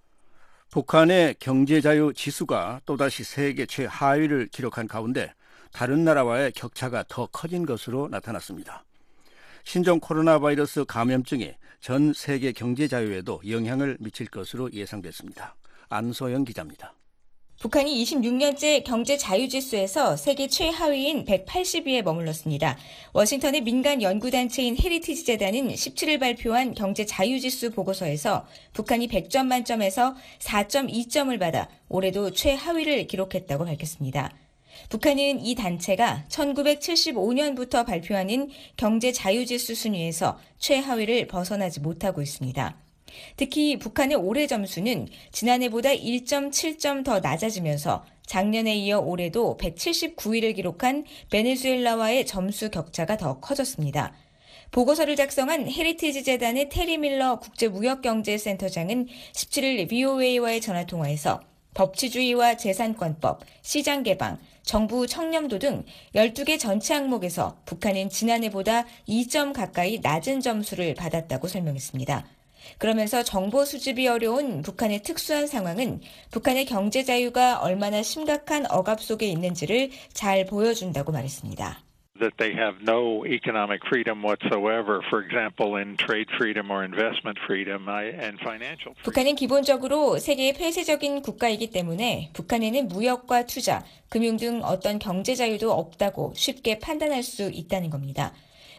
북한의 경제자유 지수가 또다시 세계 최하위를 기록한 가운데 다른 나라와의 격차가 더 커진 것으로 나타났습니다. 신종 코로나 바이러스 감염증이 전 세계 경제자유에도 영향을 미칠 것으로 예상됐습니다. 안소영 기자입니다. 북한이 이십육 년째 경제자유지수에서 세계 최하위인 백팔십 위에 머물렀습니다. 워싱턴의 민간 연구단체인 헤리티지 재단은 십칠 일 발표한 경제자유지수 보고서에서 북한이 백 점 만점에서 사 점 이 점을 받아 올해도 최하위를 기록했다고 밝혔습니다. 북한은 이 단체가 천구백칠십오 년부터 발표하는 경제자유지수 순위에서 최하위를 벗어나지 못하고 있습니다. 특히 북한의 올해 점수는 지난해보다 일 점 칠 점 더 낮아지면서 작년에 이어 올해도 백칠십구 위를 기록한 베네수엘라와의 점수 격차가 더 커졌습니다. 보고서를 작성한 헤리티지 재단의 테리 밀러 국제무역경제센터장은 십칠 일 브이오에이와의 전화통화에서 법치주의와 재산권법, 시장개방, 정부 청렴도 등 열두 개 전체 항목에서 북한은 지난해보다 이 점 가까이 낮은 점수를 받았다고 설명했습니다. 그러면서 정보 수집이 어려운 북한의 특수한 상황은 북한의 경제 자유가 얼마나 심각한 억압 속에 있는지를 잘 보여준다고 말했습니다. That they have no economic freedom whatsoever, for example, in trade freedom or investment freedom and financial freedom. 북한은 기본적으로 세계의 폐쇄적인 국가이기 때문에 북한에는 무역과 투자, 금융 등 어떤 경제 자유도 없다고 쉽게 판단할 수 있다는 겁니다.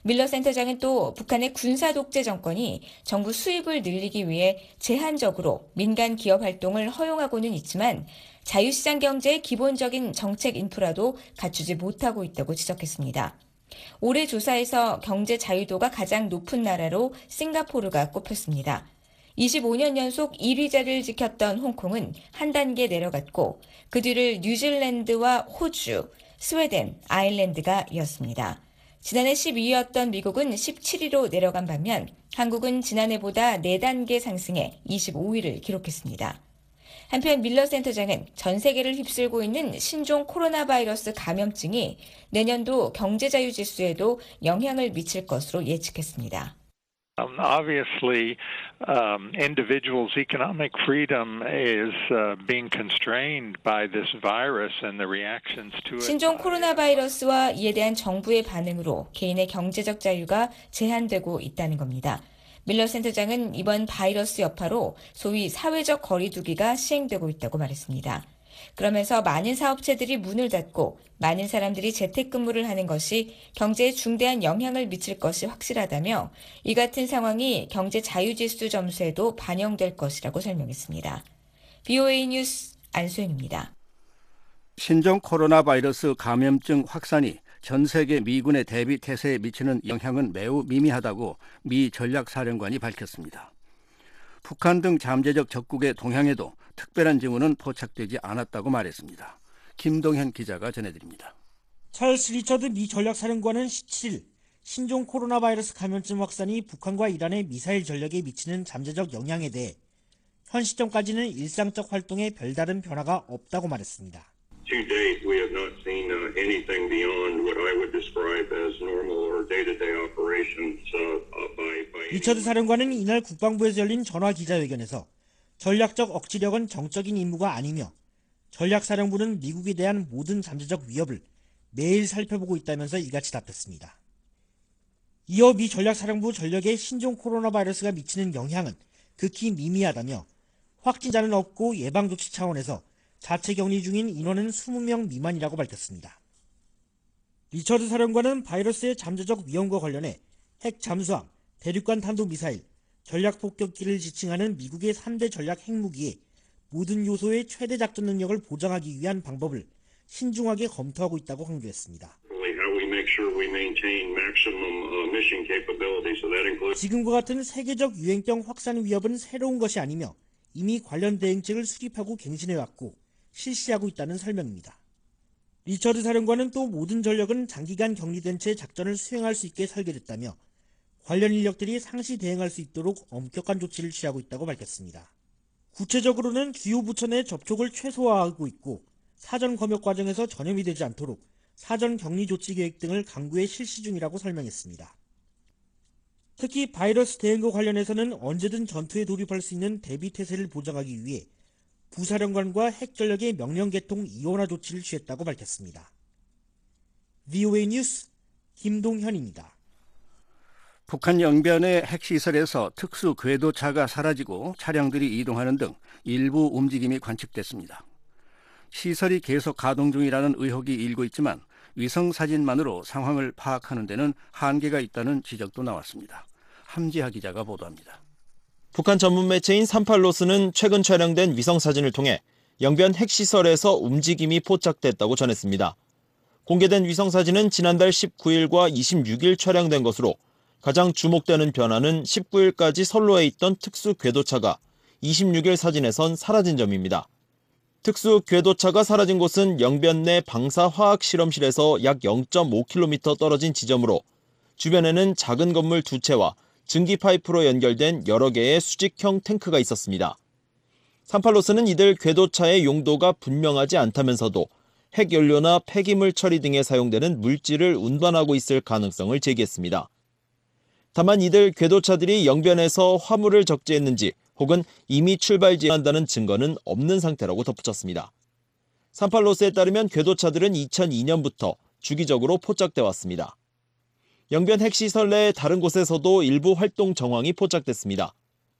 밀러 센터장은 또 북한의 군사 독재 정권이 정부 수입을 늘리기 위해 제한적으로 민간 기업 활동을 허용하고는 있지만 자유시장 경제의 기본적인 정책 인프라도 갖추지 못하고 있다고 지적했습니다. 올해 조사에서 경제 자유도가 가장 높은 나라로 싱가포르가 꼽혔습니다. 이십오 년 연속 일 위 자리를 지켰던 홍콩은 한 단계 내려갔고 그 뒤를 뉴질랜드와 호주, 스웨덴, 아일랜드가 이었습니다. 지난해 십이 위였던 미국은 십칠 위로 내려간 반면 한국은 지난해보다 네 단계 상승해 이십오 위를 기록했습니다. 한편 밀러 센터장은 전 세계를 휩쓸고 있는 신종 코로나 바이러스 감염증이 내년도 경제자유지수에도 영향을 미칠 것으로 예측했습니다. Um, obviously, um, individuals' economic freedom is uh, being constrained by this virus and the reactions to it. 신종 코로나 바이러스와 이에 대한 정부의 반응으로 개인의 경제적 자유가 제한되고 있다는 겁니다. 밀러 센터장은 이번 바이러스 여파로 소위 사회적 거리두기가 시행되고 있다고 말했습니다. 그러면서 많은 사업체들이 문을 닫고 많은 사람들이 재택근무를 하는 것이 경제에 중대한 영향을 미칠 것이 확실하다며 이 같은 상황이 경제 자유지수 점수에도 반영될 것이라고 설명했습니다. 비오에이 뉴스 안소연입니다. 신종 코로나 바이러스 감염증 확산이 전 세계 미군의 대비 태세에 미치는 영향은 매우 미미하다고 미 전략사령관이 밝혔습니다. 북한 등 잠재적 적국의 동향에도 특별한 징후는 포착되지 않았다고 말했습니다. 김동현 기자가 전해드립니다. 찰스 리처드 미 전략사령관은 십칠 일 신종 코로나 바이러스 감염증 확산이 북한과 이란의 미사일 전력에 미치는 잠재적 영향에 대해 현 시점까지는 일상적 활동에 별다른 변화가 없다고 말했습니다. To date, we have not seen uh, anything beyond what I would describe as normal or day-to-day operations uh, by, by 리처드 사령관은 이날 국방부에서 열린 전화 기자회견에서 전략적 억지력은 정적인 임무가 아니며 전략사령부는 미국에 대한 모든 잠재적 위협을 매일 살펴보고 있다면서 이같이 답했습니다. 이어 미 전략사령부 전력에 신종 코로나 바이러스가 미치는 영향은 극히 미미하다며 확진자는 없고 예방조치 차원에서 자체 격리 중인 인원은 이십 명 미만이라고 밝혔습니다. 리처드 사령관은 바이러스의 잠재적 위험과 관련해 핵 잠수함, 대륙간 탄도미사일, 전략폭격기를 지칭하는 미국의 삼 대 전략 핵무기의 모든 요소의 최대 작전 능력을 보장하기 위한 방법을 신중하게 검토하고 있다고 강조했습니다. 지금과 같은 세계적 유행병 확산 위협은 새로운 것이 아니며 이미 관련 대응책을 수립하고 갱신해왔고 실시하고 있다는 설명입니다. 리처드 사령관은 또 모든 전력은 장기간 격리된 채 작전을 수행할 수 있게 설계됐다며 관련 인력들이 상시 대응할 수 있도록 엄격한 조치를 취하고 있다고 밝혔습니다. 구체적으로는 주요 부처 내 접촉을 최소화하고 있고 사전 검역 과정에서 전염이 되지 않도록 사전 격리 조치 계획 등을 강구해 실시 중이라고 설명했습니다. 특히 바이러스 대응과 관련해서는 언제든 전투에 돌입할 수 있는 대비 태세를 보장하기 위해 부사령관과 핵전력의 명령 개통 이원화 조치를 취했다고 밝혔습니다. 비오에이 뉴스 김동현입니다. 북한 영변의 핵시설에서 특수 궤도차가 사라지고 차량들이 이동하는 등 일부 움직임이 관측됐습니다. 시설이 계속 가동 중이라는 의혹이 일고 있지만 위성사진만으로 상황을 파악하는 데는 한계가 있다는 지적도 나왔습니다. 함지하 기자가 보도합니다. 북한 전문 매체인 삼팔로스는 최근 촬영된 위성사진을 통해 영변 핵시설에서 움직임이 포착됐다고 전했습니다. 공개된 위성사진은 지난달 십구 일과 이십육 일 촬영된 것으로 가장 주목되는 변화는 십구 일까지 선로에 있던 특수 궤도차가 이십육 일 사진에선 사라진 점입니다. 특수 궤도차가 사라진 곳은 영변 내 방사 화학 실험실에서 약 영 점 오 킬로미터 떨어진 지점으로 주변에는 작은 건물 두 채와 증기 파이프로 연결된 여러 개의 수직형 탱크가 있었습니다. 삼팔로스는 이들 궤도차의 용도가 분명하지 않다면서도 핵연료나 폐기물 처리 등에 사용되는 물질을 운반하고 있을 가능성을 제기했습니다. 다만 이들 궤도차들이 영변에서 화물을 적재했는지 혹은 이미 출발지한다는 증거는 없는 상태라고 덧붙였습니다. 삼팔로스에 따르면 궤도차들은 이천이 년부터 주기적으로 포착돼 왔습니다. 영변 핵시설 내 다른 곳에서도 일부 활동 정황이 포착됐습니다.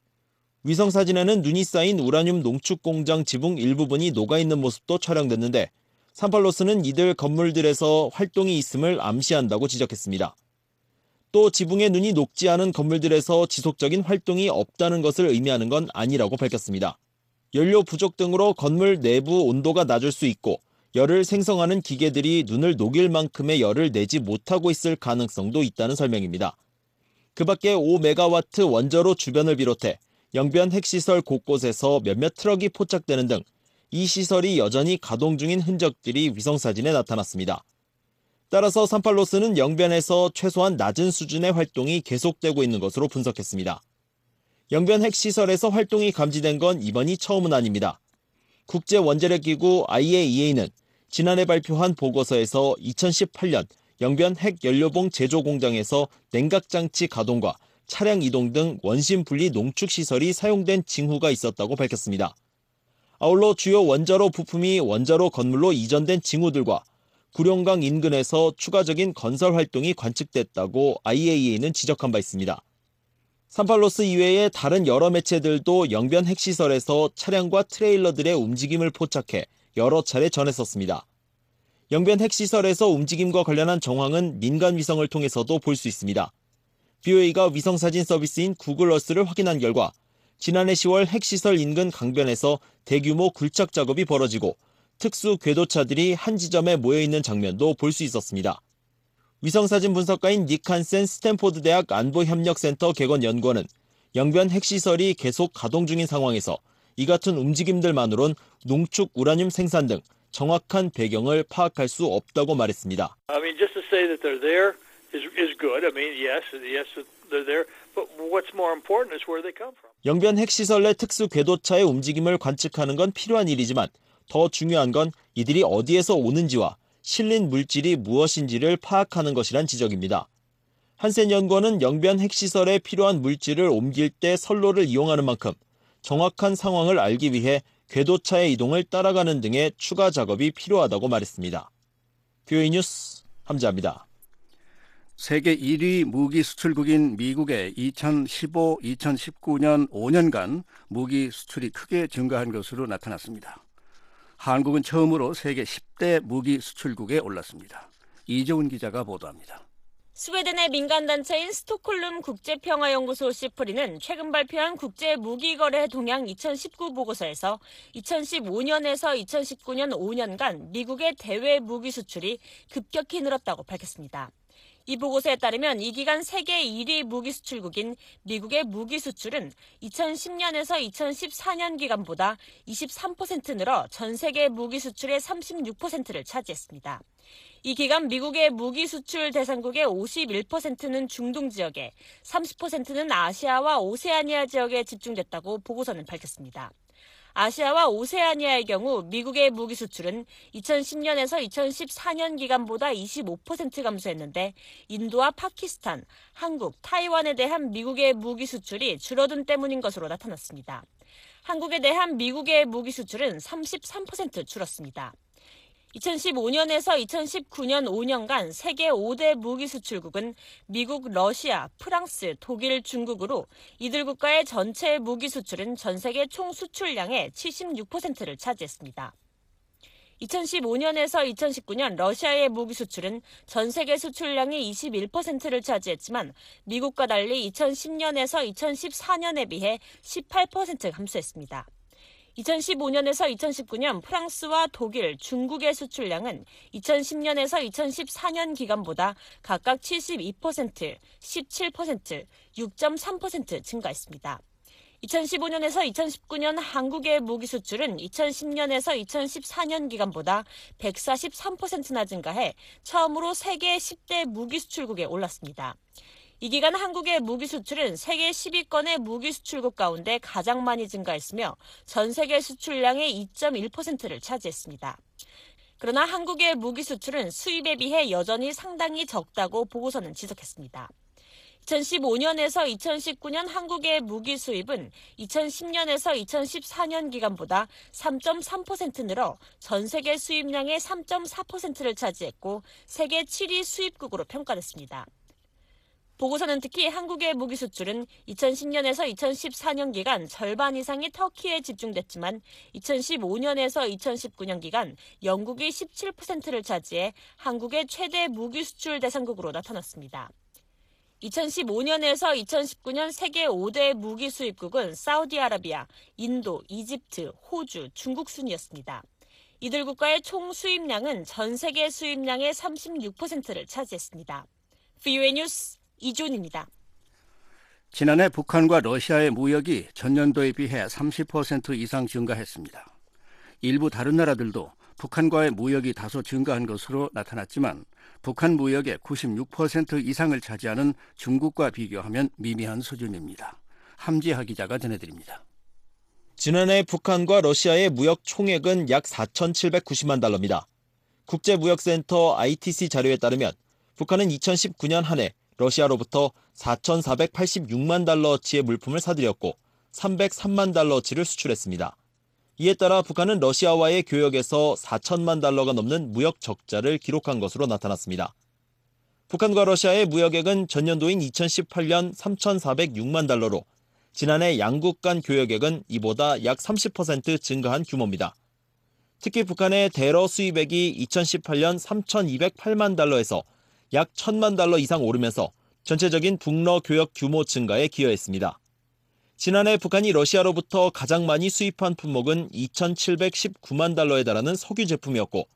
위성사진에는 눈이 쌓인 우라늄 농축 공장 지붕 일부분이 녹아있는 모습도 촬영됐는데 삼팔로스는 이들 건물들에서 활동이 있음을 암시한다고 지적했습니다. 또 지붕에 눈이 녹지 않은 건물들에서 지속적인 활동이 없다는 것을 의미하는 건 아니라고 밝혔습니다. 연료 부족 등으로 건물 내부 온도가 낮을 수 있고 열을 생성하는 기계들이 눈을 녹일 만큼의 열을 내지 못하고 있을 가능성도 있다는 설명입니다. 그 밖에 오 메가와트 원자로 주변을 비롯해 영변 핵시설 곳곳에서 몇몇 트럭이 포착되는 등 이 시설이 여전히 가동 중인 흔적들이 위성사진에 나타났습니다. 따라서 산팔로스는 영변에서 최소한 낮은 수준의 활동이 계속되고 있는 것으로 분석했습니다. 영변 핵시설에서 활동이 감지된 건 이번이 처음은 아닙니다. 국제원자력기구 아이에이이에이는 지난해 발표한 보고서에서 이천십팔 년 영변 핵연료봉 제조 공장에서 냉각장치 가동과 차량 이동 등 원심 분리 농축시설이 사용된 징후가 있었다고 밝혔습니다. 아울러 주요 원자로 부품이 원자로 건물로 이전된 징후들과 구룡강 인근에서 추가적인 건설 활동이 관측됐다고 아이에이이에이는 지적한 바 있습니다. 산팔로스 이외의 다른 여러 매체들도 영변 핵시설에서 차량과 트레일러들의 움직임을 포착해 여러 차례 전했었습니다. 영변 핵시설에서 움직임과 관련한 정황은 민간 위성을 통해서도 볼 수 있습니다. 비오에이가 위성사진 서비스인 구글어스를 확인한 결과 지난해 시월 핵시설 인근 강변에서 대규모 굴착 작업이 벌어지고 특수 궤도차들이 한 지점에 모여있는 장면도 볼 수 있었습니다. 위성사진 분석가인 닉 한센 스탠포드 대학 안보협력센터 객원연구원은 영변 핵시설이 계속 가동 중인 상황에서 이 같은 움직임들만으론 농축 우라늄 생산 등 정확한 배경을 파악할 수 없다고 말했습니다. I mean, just to say that they're there is is good. I mean, yes, yes, they're there. But what's more important is where they come from. 영변 핵시설 내 특수 궤도차의 움직임을 관측하는 건 필요한 일이지만 더 중요한 건 이들이 어디에서 오는지와 실린 물질이 무엇인지를 파악하는 것이란 지적입니다. 한센 연구원은 영변 핵시설에 필요한 물질을 옮길 때 선로를 이용하는 만큼 정확한 상황을 알기 위해 궤도차의 이동을 따라가는 등의 추가 작업이 필요하다고 말했습니다. 비오에이 뉴스 함자입니다. 세계 일 위 무기 수출국인 미국의 이천십오 이천십구 년 오 년간 무기 수출이 크게 증가한 것으로 나타났습니다. 한국은 처음으로 세계 십 대 무기 수출국에 올랐습니다. 이재훈 기자가 보도합니다. 스웨덴의 민간단체인 스톡홀름 국제평화연구소 시프리는 최근 발표한 국제무기거래 동향 이천십구 보고서에서 이천십오 년에서 이천십구 년 오 년간 미국의 대외 무기 수출이 급격히 늘었다고 밝혔습니다. 이 보고서에 따르면 이 기간 세계 일 위 무기 수출국인 미국의 무기 수출은 이천십 년에서 이천십사 년 기간보다 이십삼 퍼센트 늘어 전 세계 무기 수출의 삼십육 퍼센트를 차지했습니다. 이 기간 미국의 무기 수출 대상국의 오십일 퍼센트는 중동 지역에, 삼십 퍼센트는 아시아와 오세아니아 지역에 집중됐다고 보고서는 밝혔습니다. 아시아와 오세아니아의 경우 미국의 무기 수출은 이천십 년에서 이천십사 년 기간보다 이십오 퍼센트 감소했는데 인도와 파키스탄, 한국, 타이완에 대한 미국의 무기 수출이 줄어든 때문인 것으로 나타났습니다. 한국에 대한 미국의 무기 수출은 삼십삼 퍼센트 줄었습니다. 이천십오 년에서 이천십구 년 오 년간 세계 오 대 무기 수출국은 미국, 러시아, 프랑스, 독일, 중국으로 이들 국가의 전체 무기 수출은 전 세계 총 수출량의 칠십육 퍼센트를 차지했습니다. 이천십오 년에서 이천십구 년 러시아의 무기 수출은 전 세계 수출량의 이십일 퍼센트를 차지했지만 미국과 달리 이천십 년에서 이천십사 년에 비해 십팔 퍼센트 감소했습니다. 이천십오 년에서 이천십구 년 프랑스와 독일, 중국의 수출량은 이천십 년에서 이천십사 년 기간보다 각각 칠십이 퍼센트, 십칠 퍼센트, 육 점 삼 퍼센트 증가했습니다. 이천십오 년에서 이천십구 년 한국의 무기 수출은 이천십 년에서 이천십사 년 기간보다 백사십삼 퍼센트나 증가해 처음으로 세계 십 대 무기 수출국에 올랐습니다. 이 기간 한국의 무기 수출은 세계 십 위권의 무기 수출국 가운데 가장 많이 증가했으며 전 세계 수출량의 이 점 일 퍼센트를 차지했습니다. 그러나 한국의 무기 수출은 수입에 비해 여전히 상당히 적다고 보고서는 지적했습니다. 이천십오 년에서 이천십구 년 한국의 무기 수입은 이천십 년에서 이천십사 년 기간보다 삼 점 삼 퍼센트 늘어 전 세계 수입량의 삼 점 사 퍼센트를 차지했고 세계 칠 위 수입국으로 평가됐습니다. 보고서는 특히 한국의 무기 수출은 이천십 년에서 이천십사 년 기간 절반 이상이 터키에 집중됐지만 이천십오 년에서 이천십구 년 기간 영국이 십칠 퍼센트를 차지해 한국의 최대 무기 수출 대상국으로 나타났습니다. 이천십오 년에서 이천십구 년 세계 오 대 무기 수입국은 사우디아라비아, 인도, 이집트, 호주, 중국 순이었습니다. 이들 국가의 총 수입량은 전 세계 수입량의 삼십육 퍼센트를 차지했습니다. 브이오에이 뉴스 이준입니다. 지난해 북한과 러시아의 무역이 전년도에 비해 삼십 퍼센트 이상 증가했습니다. 일부 다른 나라들도 북한과의 무역이 다소 증가한 것으로 나타났지만 북한 무역의 구십육 퍼센트 이상을 차지하는 중국과 비교하면 미미한 수준입니다. 함지하 기자가 전해드립니다. 지난해 북한과 러시아의 무역 총액은 약 사천칠백구십만 달러입니다. 국제무역센터 아이티씨 자료에 따르면 북한은 이천십구 년 한 해 러시아로부터 사천사백팔십육만 달러어치의 물품을 사들였고 삼백삼만 달러어치를 수출했습니다. 이에 따라 북한은 러시아와의 교역에서 사천만 달러가 넘는 무역 적자를 기록한 것으로 나타났습니다. 북한과 러시아의 무역액은 전년도인 이천십팔 년 삼천사백육만 달러로 지난해 양국 간 교역액은 이보다 약 삼십 퍼센트 증가한 규모입니다. 특히 북한의 대러 수입액이 이천십팔 년 삼천이백팔만 달러에서 약 천만 달러 이상 오르면서 전체적인 북러 교역 규모 증가에 기여했습니다. 지난해 북한이 러시아로부터 가장 많이 수입한 품목은 이천칠백십구만 달러에 달하는 석유 제품이었고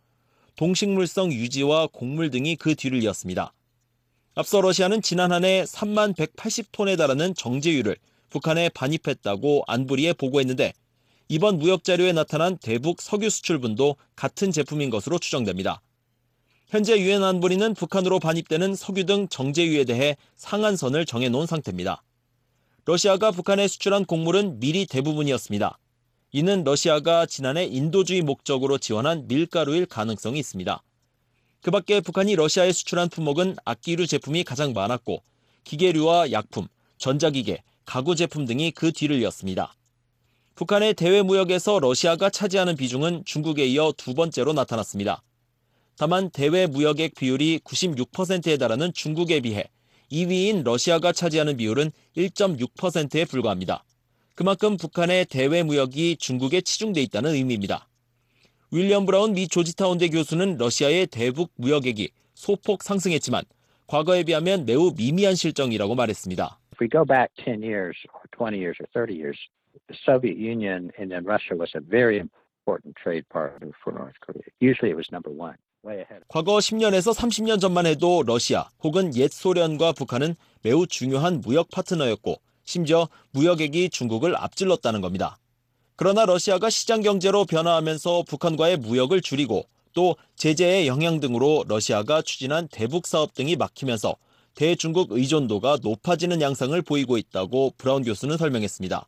동식물성 유지와 곡물 등이 그 뒤를 이었습니다. 앞서 러시아는 지난 한 해 삼만 백팔십 톤에 달하는 정제유를 북한에 반입했다고 안보리에 보고했는데 이번 무역 자료에 나타난 대북 석유 수출분도 같은 제품인 것으로 추정됩니다. 현재 유엔 안보리는 북한으로 반입되는 석유 등 정제유에 대해 상한선을 정해놓은 상태입니다. 러시아가 북한에 수출한 곡물은 밀이 대부분이었습니다. 이는 러시아가 지난해 인도주의 목적으로 지원한 밀가루일 가능성이 있습니다. 그 밖에 북한이 러시아에 수출한 품목은 악기류 제품이 가장 많았고 기계류와 약품, 전자기계, 가구 제품 등이 그 뒤를 이었습니다. 북한의 대외 무역에서 러시아가 차지하는 비중은 중국에 이어 두 번째로 나타났습니다. 다만 대외 무역액 비율이 구십육 퍼센트에 달하는 중국에 비해 이 위인 러시아가 차지하는 비율은 일 점 육 퍼센트에 불과합니다. 그만큼 북한의 대외 무역이 중국에 치중돼 있다는 의미입니다. 윌리엄 브라운 미 조지타운대 교수는 러시아의 대북 무역액이 소폭 상승했지만 과거에 비하면 매우 미미한 실정이라고 말했습니다. If we go back ten years or twenty years or thirty years, the Soviet Union and then Russia was a very important trade partner for North Korea. Usually it was number one. 과거 십 년에서 삼십 년 전만 해도 러시아 혹은 옛 소련과 북한은 매우 중요한 무역 파트너였고 심지어 무역액이 중국을 앞질렀다는 겁니다. 그러나 러시아가 시장 경제로 변화하면서 북한과의 무역을 줄이고 또 제재의 영향 등으로 러시아가 추진한 대북 사업 등이 막히면서 대중국 의존도가 높아지는 양상을 보이고 있다고 브라운 교수는 설명했습니다.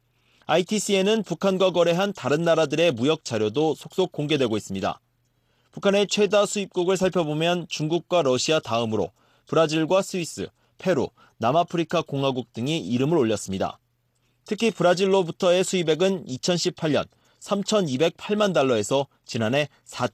아이티씨에는 북한과 거래한 다른 나라들의 무역 자료도 속속 공개되고 있습니다. 북한의 최다 수입국을 살펴보면 중국과 러시아 다음으로 브라질과 스위스, 페루, 남아프리카 공화국 등이 이름을 올렸습니다. 특히 브라질로부터의 수입액은 이천십팔 년 삼천이백팔만 달러에서 지난해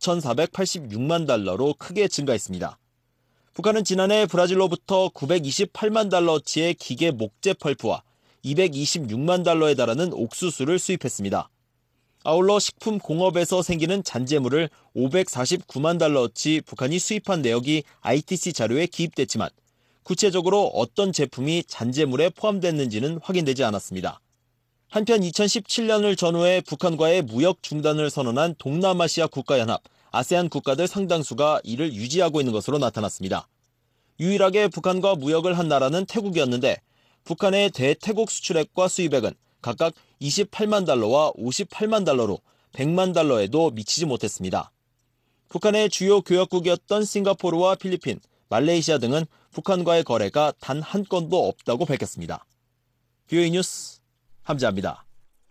사천사백팔십육만 달러로 크게 증가했습니다. 북한은 지난해 브라질로부터 구백이십팔만 달러어치의 기계 목재 펄프와 이백이십육만 달러에 달하는 옥수수를 수입했습니다. 아울러 식품 공업에서 생기는 잔재물을 오백사십구만 달러어치 북한이 수입한 내역이 아이티씨 자료에 기입됐지만 구체적으로 어떤 제품이 잔재물에 포함됐는지는 확인되지 않았습니다. 한편 이천십칠 년을 전후해 북한과의 무역 중단을 선언한 동남아시아 국가연합, 아세안 국가들 상당수가 이를 유지하고 있는 것으로 나타났습니다. 유일하게 북한과 무역을 한 나라는 태국이었는데 북한의 대태국 수출액과 수입액은 각각 이십팔만 달러와 오십팔만 달러로 백만 달러에도 미치지 못했습니다. 북한의 주요 교역국이었던 싱가포르와 필리핀, 말레이시아 등은 북한과의 거래가 단 한 건도 없다고 밝혔습니다. 브이오에이 뉴스 함지아입니다.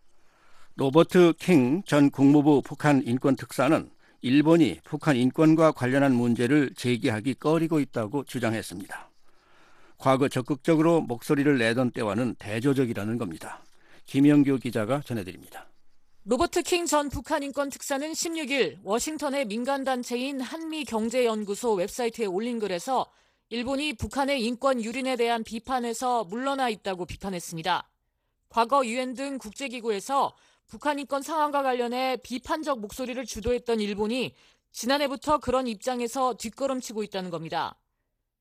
로버트 킹 전 국무부 북한 인권특사는 일본이 북한 인권과 관련한 문제를 제기하기 꺼리고 있다고 주장했습니다. 과거 적극적으로 목소리를 내던 때와는 대조적이라는 겁니다. 김영규 기자가 전해드립니다. 로버트 킹 전 북한 인권 특사는 십육 일 워싱턴의 민간단체인 한미경제연구소 웹사이트에 올린 글에서 일본이 북한의 인권 유린에 대한 비판에서 물러나 있다고 비판했습니다. 과거 유엔 등 국제기구에서 북한 인권 상황과 관련해 비판적 목소리를 주도했던 일본이 지난해부터 그런 입장에서 뒷걸음치고 있다는 겁니다.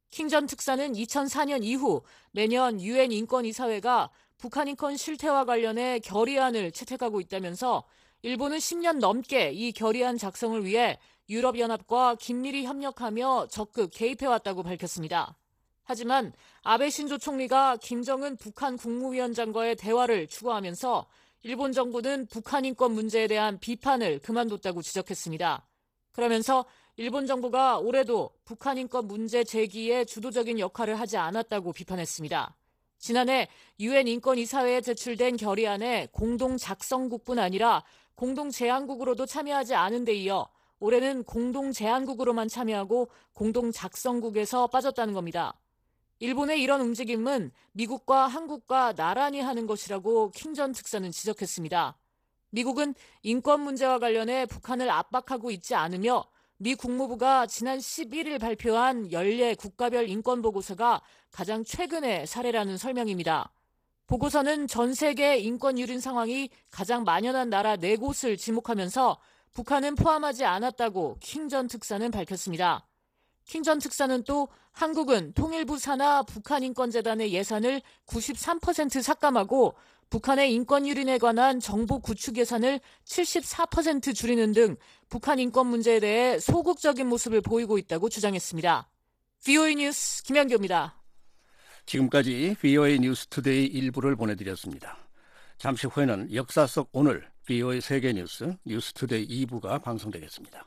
킹전 특사는 이천사 년 이후 매년 유엔 인권이사회가 북한 인권 실태와 관련해 결의안을 채택하고 있다면서 일본은 십 년 넘게 이 결의안 작성을 위해 유럽연합과 긴밀히 협력하며 적극 개입해왔다고 밝혔습니다. 하지만 아베 신조 총리가 김정은 북한 국무위원장과의 대화를 추구하면서 일본 정부는 북한 인권 문제에 대한 비판을 그만뒀다고 지적했습니다. 그러면서 일본 정부가 올해도 북한 인권 문제 제기에 주도적인 역할을 하지 않았다고 비판했습니다. 지난해 유엔 인권이사회에 제출된 결의안에 공동 작성국뿐 아니라 공동 제안국으로도 참여하지 않은 데 이어 올해는 공동 제안국으로만 참여하고 공동 작성국에서 빠졌다는 겁니다. 일본의 이런 움직임은 미국과 한국과 나란히 하는 것이라고 킹전 특사는 지적했습니다. 미국은 인권 문제와 관련해 북한을 압박하고 있지 않으며 미 국무부가 지난 십일 일 발표한 연례 국가별 인권 보고서가 가장 최근의 사례라는 설명입니다. 보고서는 전 세계 인권 유린 상황이 가장 만연한 나라 네 곳을 지목하면서 북한은 포함하지 않았다고 킹전 특사는 밝혔습니다. 킹전 특사는 또 한국은 통일부 산하 북한인권재단의 예산을 구십삼 퍼센트 삭감하고 북한의 인권 유린에 관한 정보 구축 예산을 칠십사 퍼센트 줄이는 등 북한 인권 문제에 대해 소극적인 모습을 보이고 있다고 주장했습니다. 브이오에이 뉴스 김현규입니다. 지금까지 브이오에이 뉴스투데이 일부를 보내드렸습니다. 잠시 후에는 역사 속 오늘 브이오에이 세계뉴스 뉴스투데이 이 부가 방송되겠습니다.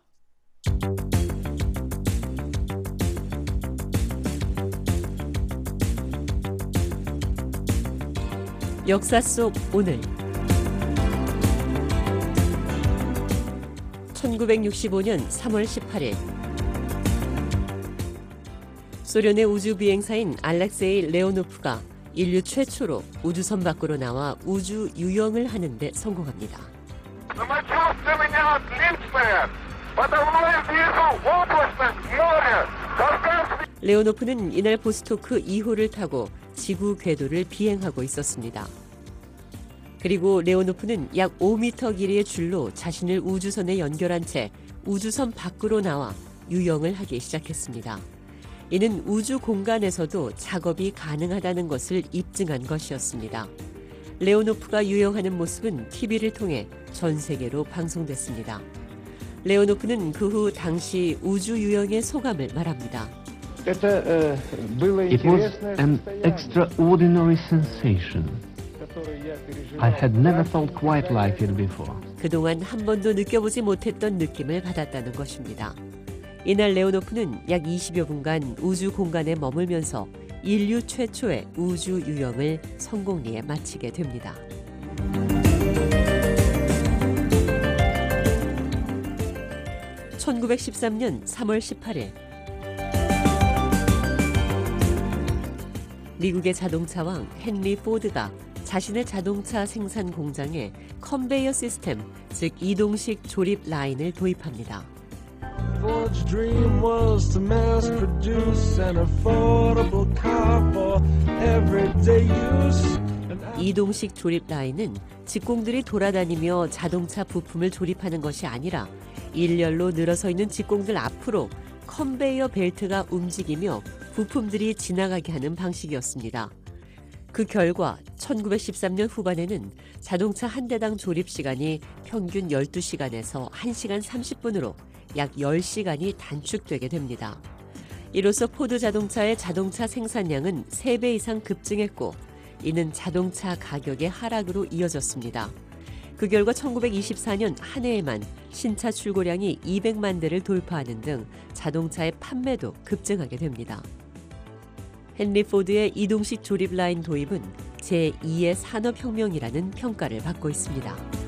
역사 속 오늘 천구백육십오 년 삼월 십팔 일 소련의 우주 비행사인 알렉세이 레오노프가 인류 최초로 우주선 밖으로 나와 우주 유영을 하는 데 성공합니다. 레오노프는 이날 보스토크 이 호를 타고 지구 궤도를 비행하고 있었습니다. 그리고 레오노프는 약 오 미터 길이의 줄로 자신을 우주선에 연결한 채 우주선 밖으로 나와 유영을 하기 시작했습니다. 이는 우주 공간에서도 작업이 가능하다는 것을 입증한 것이었습니다. 레오노프가 유영하는 모습은 티비를 통해 전 세계로 방송됐습니다. 레오노프는 그 후 당시 우주 유영의 소감을 말합니다. It was an extraordinary sensation. I had never felt quite like it before. 그동안 한 번도 느껴보지 못했던 느낌을 받았다는 것입니다. 이날 레오노프는 약 이십여 분간 우주 공간에 머물면서 인류 최초의 우주 유영을 성공리에 마치게 됩니다. 천구백십삼 년 삼월 십팔 일 미국의 자동차왕 헨리 포드가 자신의 자동차 생산 공장에 컨베이어 시스템, 즉 이동식 조립 라인을 도입합니다. Ford's dream was to mass produce an affordable car for everyday use. 이동식 조립 라인은 직공들이 돌아다니며 자동차 부품을 조립하는 것이 아니라 일렬로 늘어서 있는 직공들 앞으로 컨베이어 벨트가 움직이며 부품들이 지나가게 하는 방식이었습니다. 그 결과 천구백십삼 년 후반에는 자동차 한 대당 조립 시간이 평균 열두 시간에서 한 시간 삼십 분으로 약 열 시간이 단축되게 됩니다. 이로써 포드 자동차의 자동차 생산량은 세 배 이상 급증했고 이는 자동차 가격의 하락으로 이어졌습니다. 그 결과 천구백이십사 년 한 해에만 신차 출고량이 이백만 대를 돌파하는 등 자동차의 판매도 급증하게 됩니다. 헨리 포드의 이동식 조립 라인 도입은 제이의 산업혁명이라는 평가를 받고 있습니다.